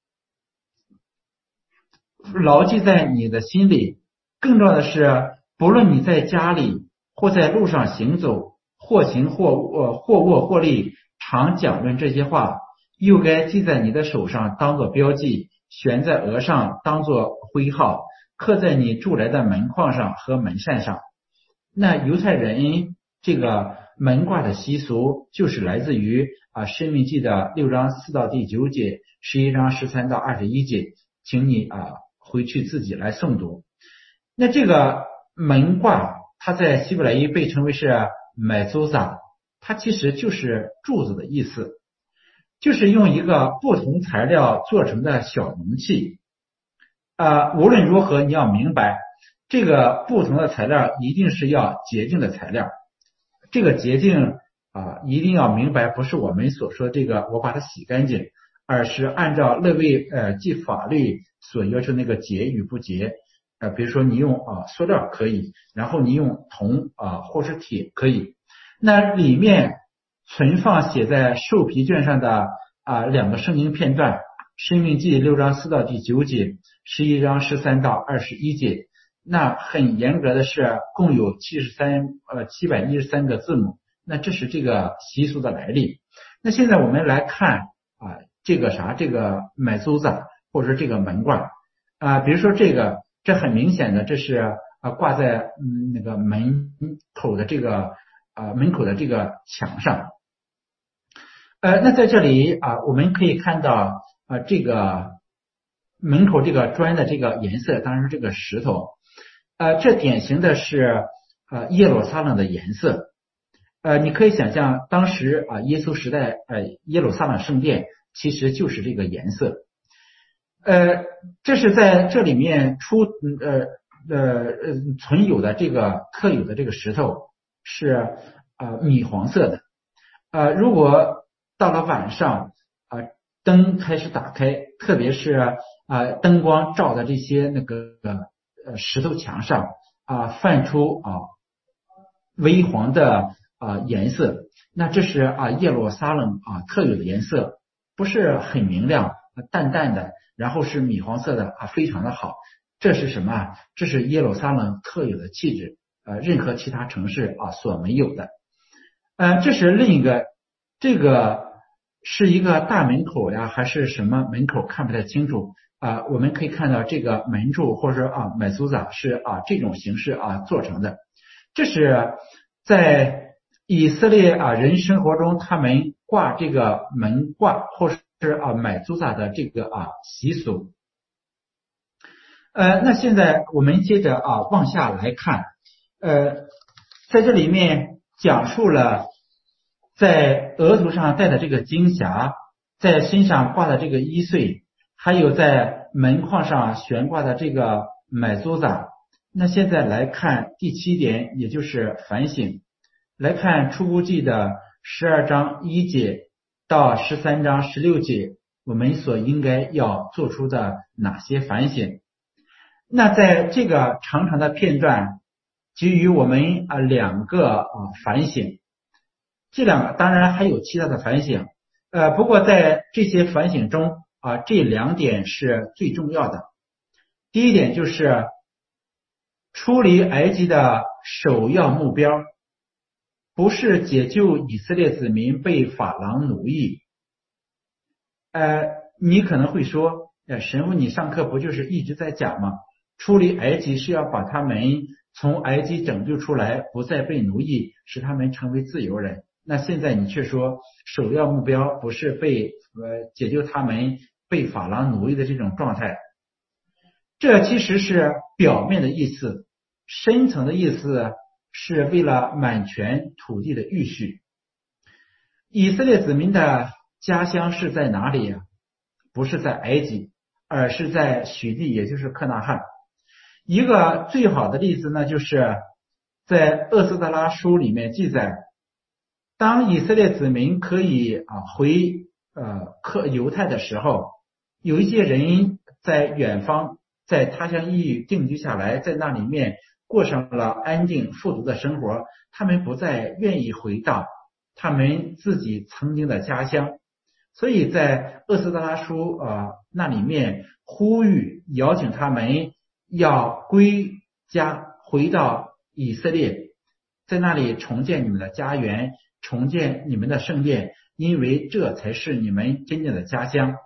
牢记在你的心里，更重要的是不论你在家里或在路上行走，或行或卧或立，常讲论这些话，又该记在你的手上当作标记，悬在额上当作徽号，刻在你住来的门框上和门扇上。那犹太人这个门挂的习俗就是来自于申命记的6章4到第9节，11章13到21节，请你回去自己来诵读。那这个门挂它在希伯来语被称为是麦祖萨，它其实就是柱子的意思，就是用一个不同材料做成的小容器。无论如何你要明白，这个不同的材料一定是要洁净的材料，这个洁净一定要明白，不是我们所说这个我把它洗干净，而是按照勒未记法律所要求那个洁与不洁。比如说你用塑料可以，然后你用铜或是铁可以。那里面存放写在兽皮卷上的2个圣经片段，申命记6章4到第9节，11章13到21节。那很严格的是共有713个字母。那这是这个习俗的来历。那现在我们来看这个麦祖萨或者说这个门挂比如说这很明显的，这是挂在那个门口的这个墙上。那在这里我们可以看到这个门口这个砖的这个颜色，当然是这个石头这典型的是耶路撒冷的颜色。你可以想象当时耶稣时代耶路撒冷圣殿其实就是这个颜色。这是在这里面存有的这个刻有的这个石头是米黄色的。如果到了晚上灯开始打开，特别是灯光照的这些那个石头墙上泛出微黄的颜色，那这是耶路撒冷特有的颜色，不是很明亮，淡淡的，然后是米黄色的非常的好。这是什么？这是耶路撒冷特有的气质，任何其他城市所没有的。这是另一个，这个是一个大门口呀，还是什么门口看不太清楚。我们可以看到这个门柱或者说麦祖萨是这种形式做成的。这是在以色列人生活中他们挂这个门挂或是麦祖萨的这个习俗。那现在我们接着往下来看，在这里面讲述了在额头上戴的这个金匣，在身上挂的这个衣穗，还有在门框上悬挂的这个麦祖萨。那现在来看第7点，也就是反省。来看出谷记的12章1节到13章16节，我们所应该要做出的哪些反省。那在这个长长的片段给予我们2个反省，这2个当然还有其他的反省，不过在这些反省中这2点是最重要的。第一点就是出离埃及的首要目标不是解救以色列子民被法郎奴役。你可能会说，神父你上课不就是一直在讲吗？出离埃及是要把他们从埃及拯救出来，不再被奴役，使他们成为自由人。那现在你却说首要目标不是解救他们被法郎奴役的这种状态。这其实是表面的意思，深层的意思是为了满全土地的预许。以色列子民的家乡是在哪里呀？不是在埃及，而是在许地，也就是克纳汉。一个最好的例子呢，就是在厄斯德拉书里面记载，当以色列子民可以回犹太的时候，有一些人在远方，在他乡异域定居下来，在那里面过上了安定富足的生活，他们不再愿意回到他们自己曾经的家乡。所以在厄斯德拉书那里面呼吁邀请他们要归家，回到以色列，在那里重建你们的家园，重建你们的圣殿，因为这才是你们真正的家乡。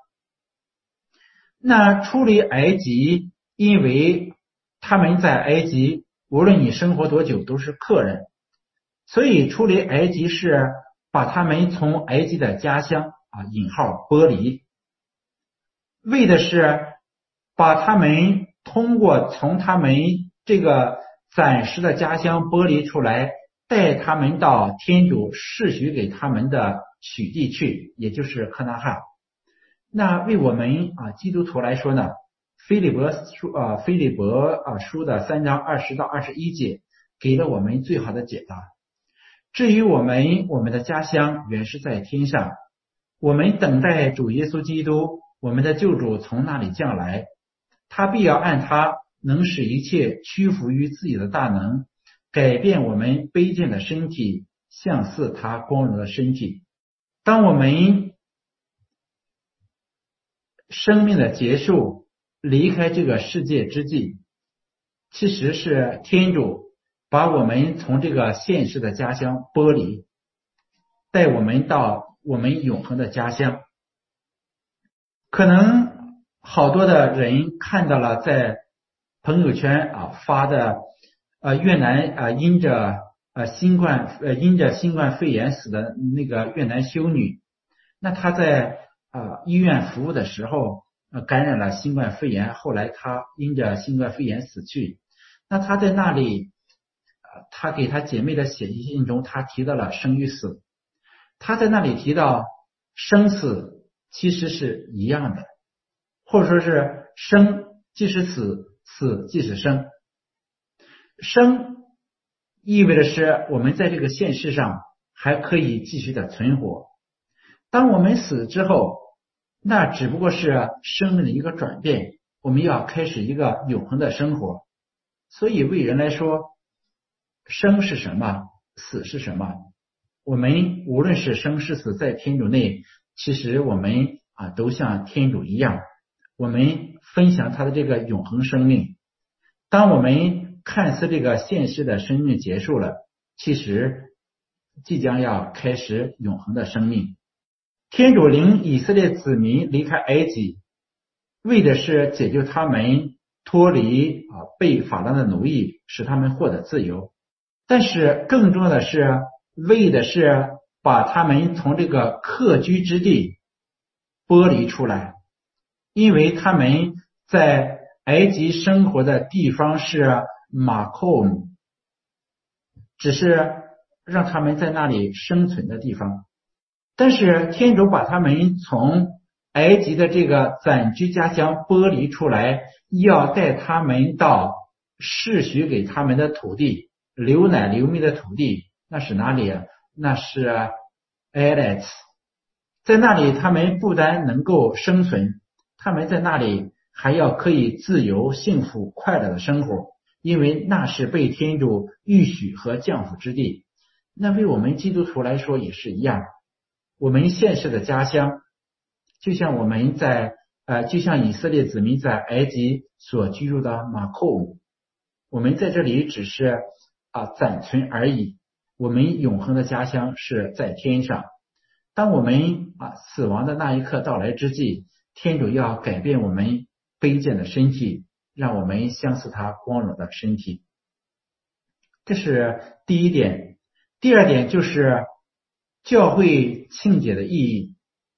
那出离埃及，因为他们在埃及无论你生活多久都是客人， 所以出离埃及是把他们从埃及的家乡引号剥离，为的是把他们通过从他们这个暂时的家乡剥离出来，带他们到天主示许给他们的许地去，也就是可拿哈。那为我们基督徒来说呢，腓立伯书的3章20到21节给了我们最好的解答。至于我们的家乡原是在天上，我们等待主耶稣基督，我们的救主从那里降来，他必要按他能使一切屈服于自己的大能，改变我们卑贱的身体，像似他光荣的身体。当我们生命的结束，离开这个世界之际，其实是天主把我们从这个现实的家乡剥离，带我们到我们永恒的家乡。可能好多的人看到了在朋友圈发的越南因着新冠肺炎死的那个越南修女，那她在医院服务的时候感染了新冠肺炎，后来她因着新冠肺炎死去。那她在那里她给她姐妹的写信中，她提到了生与死，她在那里提到生死其实是一样的，或者说是生即是死，死即是生。生意味着是我们在这个现世上还可以继续的存活，当我们死之后，那只不过是生命的一个转变，我们要开始一个永恒的生活。所以为人来说，生是什么，死是什么，我们无论是生是死，在天主内，其实我们都像天主一样，我们分享他的这个永恒生命。当我们看似这个现实的生命结束了，其实即将要开始永恒的生命。天主领以色列子民离开埃及，为的是解救他们脱离被法郎的奴役，使他们获得自由。但是更重要的是，为的是把他们从这个客居之地剥离出来，因为他们在埃及生活的地方是马寇姆，只是让他们在那里生存的地方。但是天主把他们从埃及的这个暂居家乡剥离出来，要带他们到示许给他们的土地，流奶流蜜的土地，那是哪里？那是埃莱茨。在那里他们不但能够生存，他们在那里还要可以自由幸福快乐的生活，因为那是被天主预许和降福之地。那为我们基督徒来说也是一样，我们现世的家乡就像我们就像以色列子民在埃及所居住的马寇姆，我们在这里只是暂存而已，我们永恒的家乡是在天上。当我们死亡的那一刻到来之际，天主要改变我们卑贱的身体，让我们相似他光荣的身体。这是第一点。第二点就是教会庆节的意义。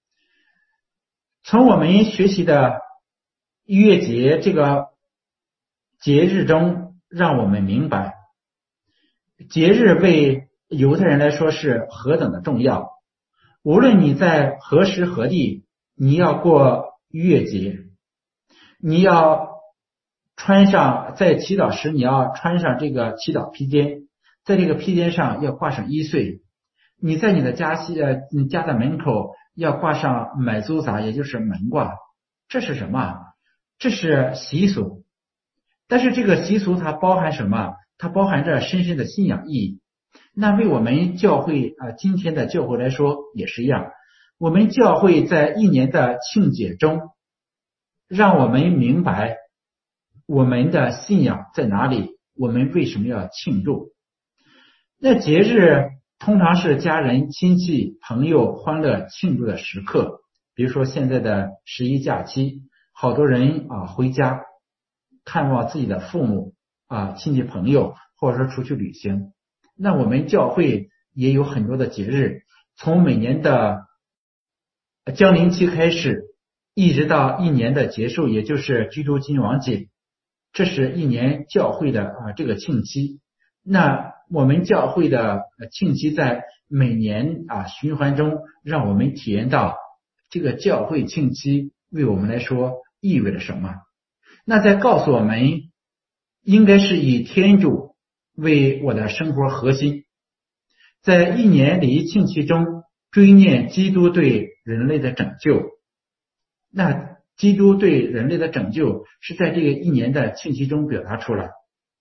从我们学习的逾越节这个节日中，让我们明白节日为犹太人来说是何等的重要。无论你在何时何地，你要过逾越节，你要穿上，在祈祷时你要穿上这个祈祷披肩，在这个披肩上要挂上1岁，你在你的家的门口要挂上买租杂，也就是门挂。这是什么？这是习俗。但是这个习俗它包含什么？它包含着深深的信仰意义。那为我们教会今天的教会来说也是一样，我们教会在一年的庆节中，让我们明白我们的信仰在哪里，我们为什么要庆祝。那节日通常是家人、亲戚、朋友欢乐庆祝的时刻，比如说现在的11假期，好多人回家看望自己的父母亲戚朋友，或者说出去旅行。 那我们教会也有很多的节日，从每年的降临期开始，一直到一年的结束，也就是基督君王节，这是一年教会的这个庆期。那我们教会的庆期在每年循环中，让我们体验到这个教会庆期为我们来说意味着什么。那在告诉我们，应该是以天主为我的生活核心，在一年里庆期中追念基督对人类的拯救。那基督对人类的拯救是在这个一年的庆期中表达出来。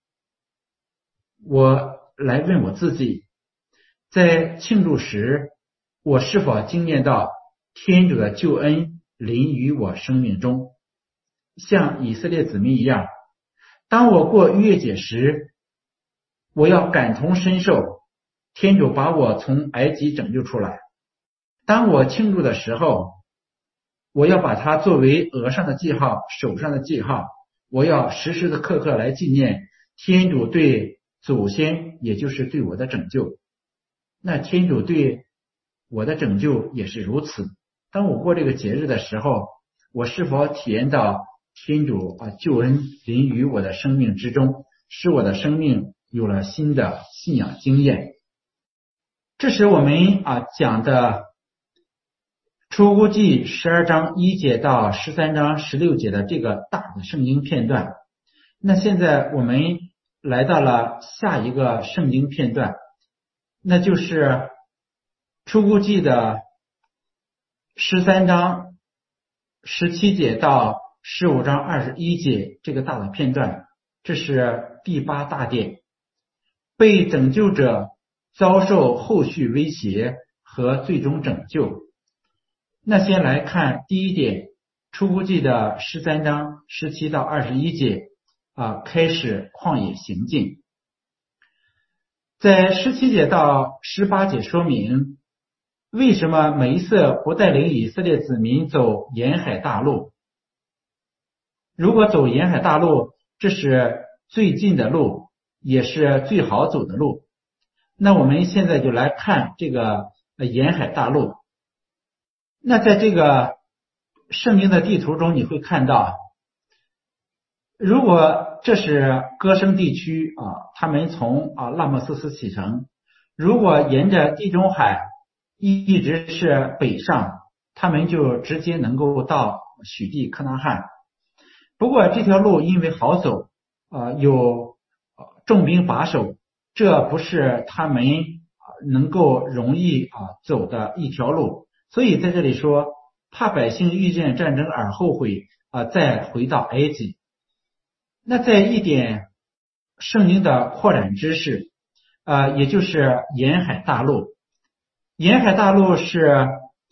我来问我自己，在庆祝时，我是否经验到天主的救恩临于我生命中？像以色列子民一样，当我过逾越节时，我要感同身受天主把我从埃及拯救出来。当我庆祝的时候，我要把它作为额上的记号，手上的记号，我要时时的刻刻来纪念天主对祖先，也就是对我的拯救。那天主对我的拯救也是如此。当我过这个节日的时候，我是否体验到天主救恩临于我的生命之中，使我的生命有了新的信仰经验？这是我们讲的出谷记12章1节到13章16节的这个大的圣经片段。那现在我们来到了下一个圣经片段，那就是出谷记的13章17节到15章21节这个大的片段。这是第8大殿，被拯救者遭受后续威胁和最终拯救。那先来看第一点，出谷记的13章17到21节开始旷野行进。在17节到18节说明为什么梅瑟不带领以色列子民走沿海大路。如果走沿海大路，这是最近的路，也是最好走的路。那我们现在就来看这个沿海大路。那在这个圣经的地图中，你会看到，如果这是歌声地区他们从拉莫斯斯启程，如果沿着地中海一直是北上，他们就直接能够到许地可拿罕。不过这条路因为好走，有重兵把守，这不是他们能够容易走的一条路。所以在这里说，怕百姓遇见战争而后悔再回到埃及。那在一点圣经的扩展知识也就是沿海大路。沿海大路是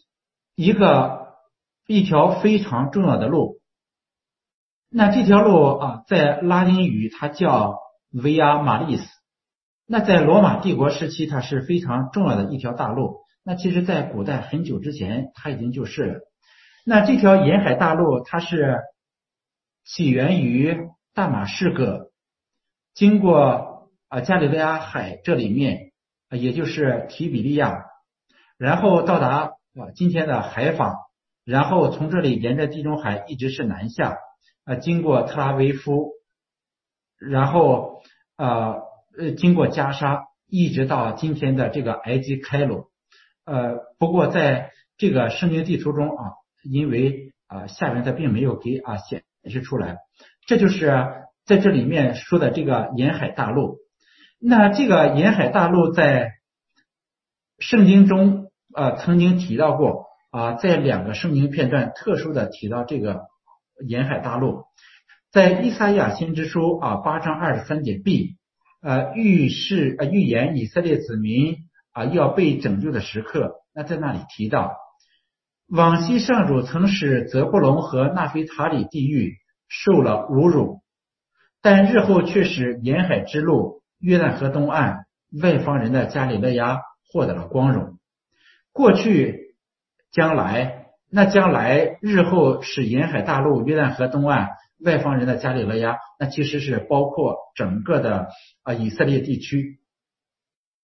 一条非常重要的路。那这条路在拉丁语它叫 Via Maris。那在罗马帝国时期，它是非常重要的一条大路。那其实在古代很久之前它已经就是了。那这条沿海大路它是起源于大马士革，经过加利利亚海这里面也就是提比利亚，然后到达今天的海法，然后从这里沿着地中海一直是南下经过特拉维夫，然后经过加沙，一直到今天的这个埃及开罗。不过在这个圣经地图中因为下面它并没有给显示出来。这就是在这里面说的这个沿海大路。那这个沿海大路在圣经中曾经提到过在2个圣经片段特殊的提到这个沿海大路。在以赛亚先知书8章23节 B 预言以色列子民要被拯救的时刻。那在那里提到，往昔上主曾使泽布隆和纳非塔里地域受了侮辱，但日后却使沿海之路、约旦河东岸、外方人的加里肋亚获得了光荣。过去、将来，那将来日后使沿海大陆、约旦河东岸、外方人的加里肋亚，那其实是包括整个的以色列地区。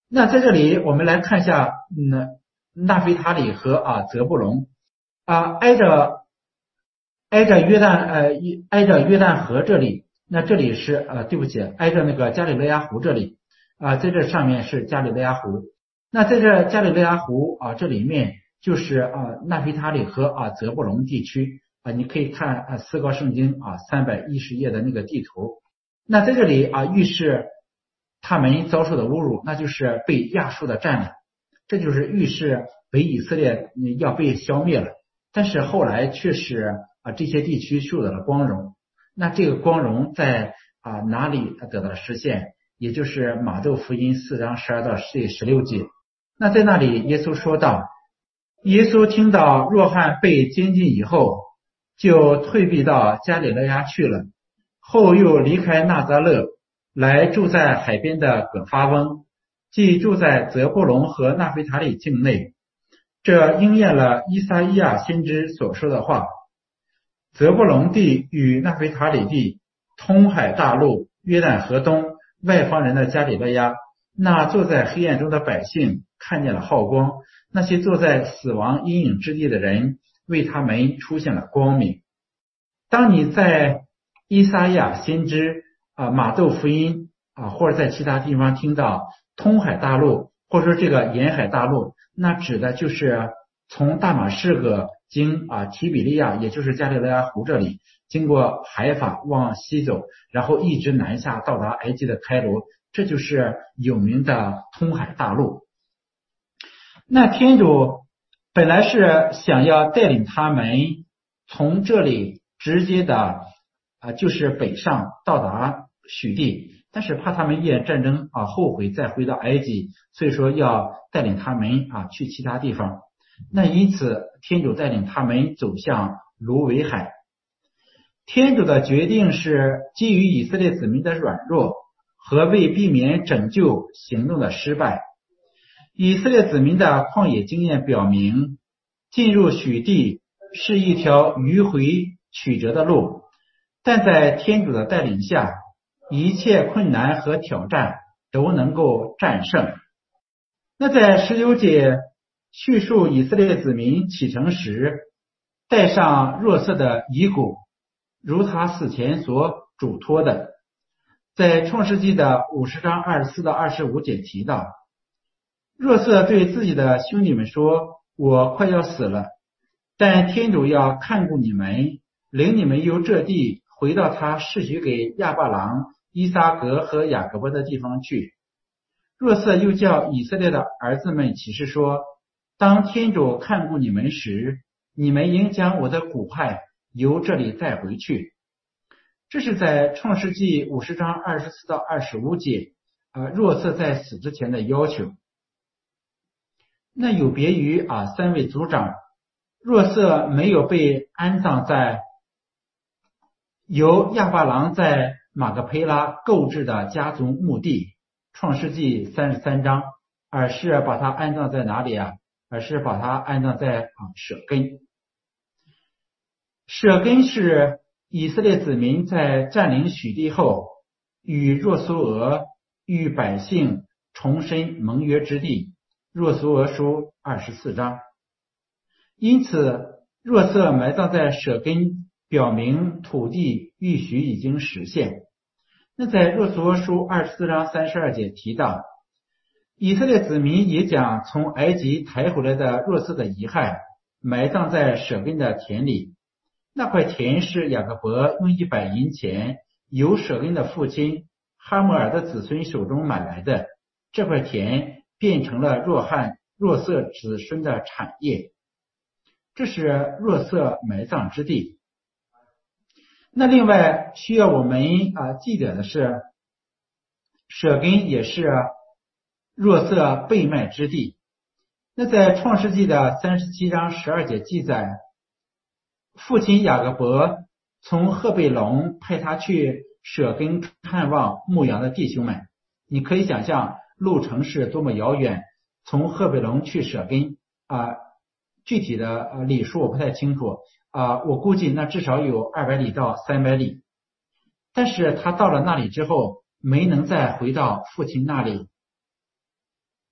那在这里我们来看一下，纳腓塔里和泽布隆挨着约旦河这里，那这里是对不起，挨着那个加里肋亚湖这里在这上面是加里肋亚湖。那在这加里肋亚湖这里面就是纳腓塔里和泽布隆地区你可以看思高圣经310页的那个地图。那在这里预示他们遭受的侮辱，那就是被亚述的占领，这就是预示北以色列要被消灭了。但是后来却使这些地区受到了光荣。那这个光荣在哪里得到了实现？也就是马窦福音4章12到16节。那在那里耶稣说道，耶稣听到若翰被监禁以后，就退避到加里肋亚去了，后又离开纳匝勒，来住在海边的葛法翁，即住在泽布隆和纳腓塔里境内。这应验了以赛亚先知所说的话，泽布隆地与纳腓塔里地，通海大陆，约旦河东，外方人的加里肋亚，那坐在黑暗中的百姓看见了浩光，那些坐在死亡阴影之地的人为他们出现了光明。当你在以赛亚先知马窦福音或者在其他地方听到通海大陆，或者说这个沿海大陆，那指的就是从大马士革经提比利亚，也就是加利肋亚湖这里，经过海法往西走，然后一直南下到达埃及的开罗，这就是有名的通海大陆。那天主本来是想要带领他们从这里直接的就是北上到达许地，但是怕他们因战争后悔再回到埃及，所以说要带领他们去其他地方。那因此天主带领他们走向芦苇海。天主的决定是基于以色列子民的软弱和为避免拯救行动的失败。以色列子民的旷野经验表明，进入许地是一条迂回曲折的路，但在天主的带领下，一切困难和挑战都能够战胜。那在19节叙述以色列子民启程时，带上若瑟的遗骨，如他死前所嘱托的。在创世纪的50章24到25节提到，若瑟对自己的兄弟们说，我快要死了，但天主要看顾你们，领你们由这地回到他示许给亚伯郎、伊撒格和雅各伯的地方去。若瑟又叫以色列的儿子们起誓说，当天主看顾你们时，你们应将我的骨骸由这里带回去。这是在创世纪50章24到25节若瑟在死之前的要求。那有别于3位族长，若瑟没有被安葬在由亚伯郎在马各培拉购置的家族墓地创世纪33章，而是把它安葬在哪里而是把它安葬在舍根。舍根是以色列子民在占领许地后，与若苏俄与百姓重申盟约之地，若苏俄书24章。因此若瑟埋葬在舍根，表明土地预许已经实现。那在若苏俄书24章32节提到，以色列子民也将从埃及抬回来的若瑟的遗骸埋葬在舍根的田里。那块田是雅各伯用100银钱由舍根的父亲哈摩尔的子孙手中买来的，这块田变成了若瑟子孙的产业。这是若瑟埋葬之地。那另外需要我们记得的是，舍根也是若瑟被卖之地。那在创世纪的37章12节记载，父亲雅各伯从赫贝龙派他去舍根看望牧羊的弟兄们。你可以想象路程是多么遥远，从赫贝龙去舍根具体的里数我不太清楚我估计那至少有200里到300里。但是他到了那里之后，没能再回到父亲那里。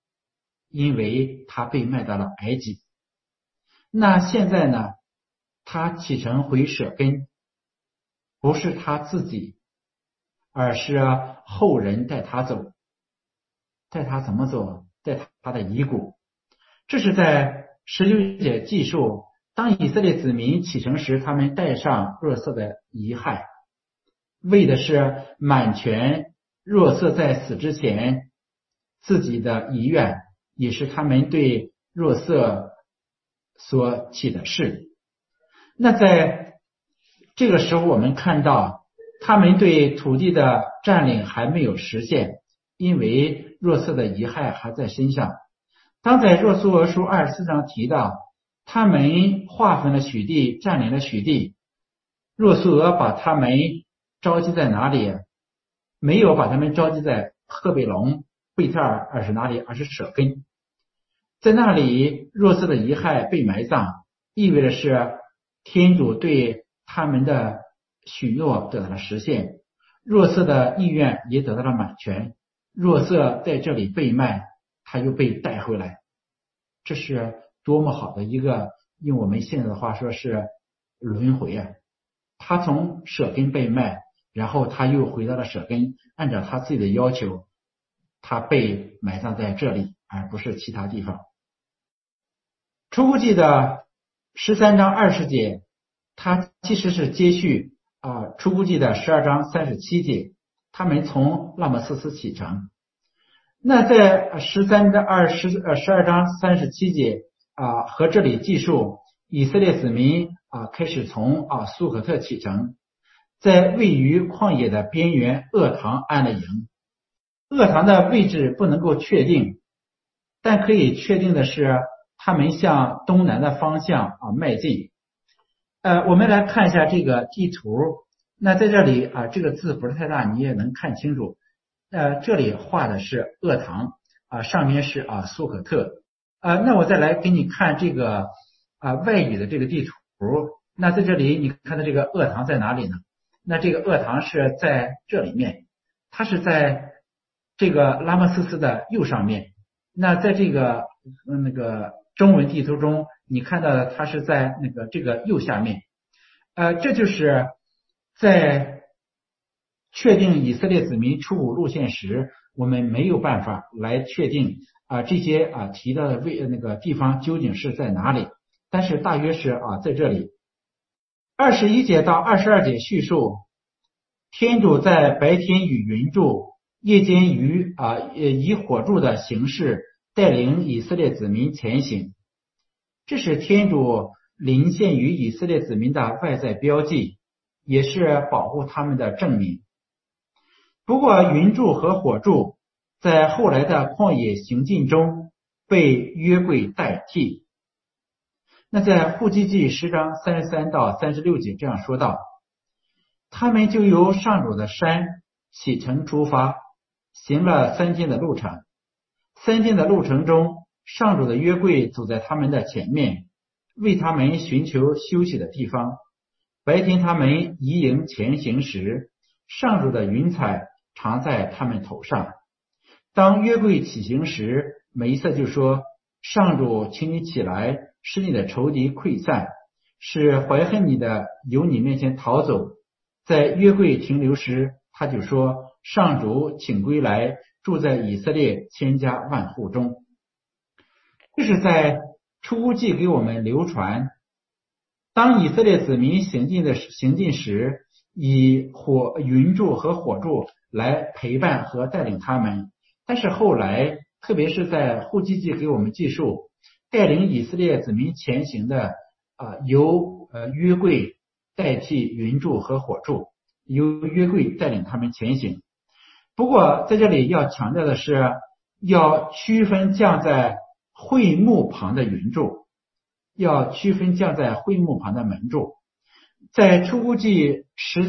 因为他被卖到了埃及。那现在呢，他启程回舍根，不是他自己，而是后人带他走。带他怎么走？带他的遗骨。这是在19节记述，当以色列子民启程时，他们带上若瑟的遗骸，为的是满全若瑟在死之前自己的遗愿，也是他们对若瑟所起的誓。那在这个时候，我们看到他们对土地的占领还没有实现，因为若瑟的遗骸还在身上。当在若苏俄书24章提到他们划分了许地，占领了许地，若苏俄把他们召集在哪里？没有把他们召集在赫贝龙、贝特尔，而是哪里？而是舍根。在那里，若瑟的遗骸被埋葬，意味着是天主对他们的许诺得到了实现，若瑟的意愿也得到了满全。若瑟在这里被卖，他又被带回来，这是多么好的一个，用我们现在的话说是轮回啊！他从舍根被卖，然后他又回到了舍根，按照他自己的要求，他被埋葬在这里，而不是其他地方。出谷记的13章20节，它其实是接续出谷记的12章37节，他们从拉莫斯斯启程。那在12章37节和这里记述以色列子民开始从苏可特启程，在位于旷野的边缘厄堂安了营。厄堂的位置不能够确定，但可以确定的是他们向东南的方向迈进。我们来看一下这个地图。那在这里这个字不是太大，你也能看清楚。这里画的是厄堂上面是苏可特。那我再来给你看这个外语的这个地图。那在这里你看到这个厄堂在哪里呢？那这个厄堂是在这里面，它是在这个拉莫斯斯的右上面。那在这个那个中文地图中，你看到的它是在这个右下面。这就是在确定以色列子民出谷路线时，我们没有办法来确定这些提到的地方究竟是在哪里，但是大约是在这里。21节到22节叙述天主在白天与云柱，夜间以火柱的形式带领以色列子民前行，这是天主临现于以色列子民的外在标记，也是保护他们的证明。不过云柱和火柱在后来的旷野行进中被约柜代替。那在户籍记10章33到36节这样说道：他们就由上主的山启程出发，行了3天的路程。3天的路程中，上主的约柜走在他们的前面，为他们寻求休息的地方。白天他们移营前行时，上主的云彩常在他们头上。当约柜起行时，梅瑟就说：上主，请你起来，使你的仇敌溃散，使怀恨你的由你面前逃走。在约柜停留时，他就说：上主，请归来，住在以色列千家万户中。这是在出谷记给我们流传，当以色列子民行进时，以云柱和火柱来陪伴和带领他们。但是后来，特别是在户籍记给我们记述，带领以色列子民前行的由约柜代替云柱和火柱，由约柜带领他们前行。不过在这里要强调的是，要区分降在会幕旁的云柱，要区分降在会幕旁的门柱。在出谷记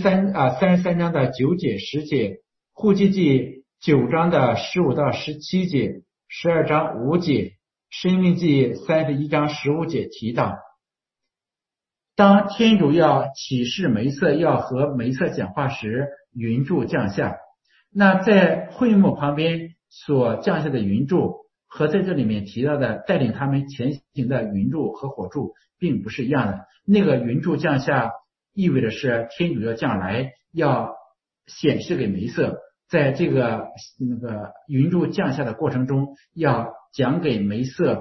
33章的9节10节，户籍记9章的15到17节，12章5节，申命记31章15节提到，当天主要启示梅瑟要和梅瑟讲话时，云柱降下。那在会幕旁边所降下的云柱和在这里面提到的带领他们前行的云柱和火柱并不是一样的。那个云柱降下意味着是天主要降来，要显示给梅瑟，在这个云柱降下的过程中，要讲给梅瑟，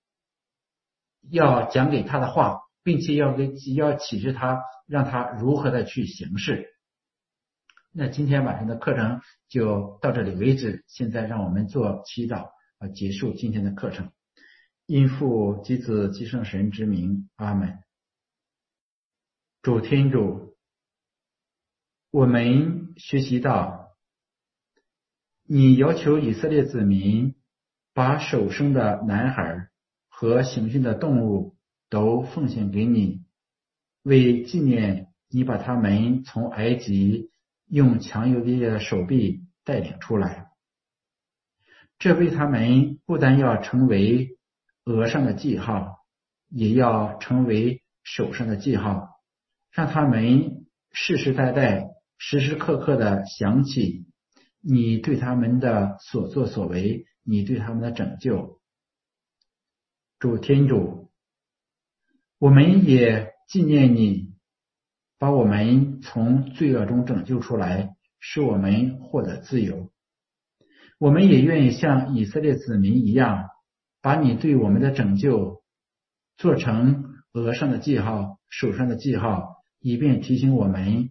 要讲给他的话，并且要启示他，让他如何的去行事。那今天晚上的课程就到这里为止，现在让我们做祈祷，结束今天的课程。因父及子及圣神之名，阿们。主天主，我们学习到你要求以色列子民把首生的男孩和行驯的动物都奉献给你，为纪念你把他们从埃及用强有力的手臂带领出来。这为他们不但要成为额上的记号，也要成为手上的记号，让他们世世代代时时刻刻的想起你对他们的所作所为，你对他们的拯救。主天主，我们也纪念你把我们从罪恶中拯救出来，使我们获得自由。我们也愿意像以色列子民一样，把你对我们的拯救做成额上的记号，手上的记号，以便提醒我们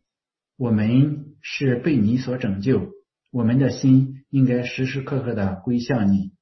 是被你所拯救，我们的心应该时时刻刻的归向你。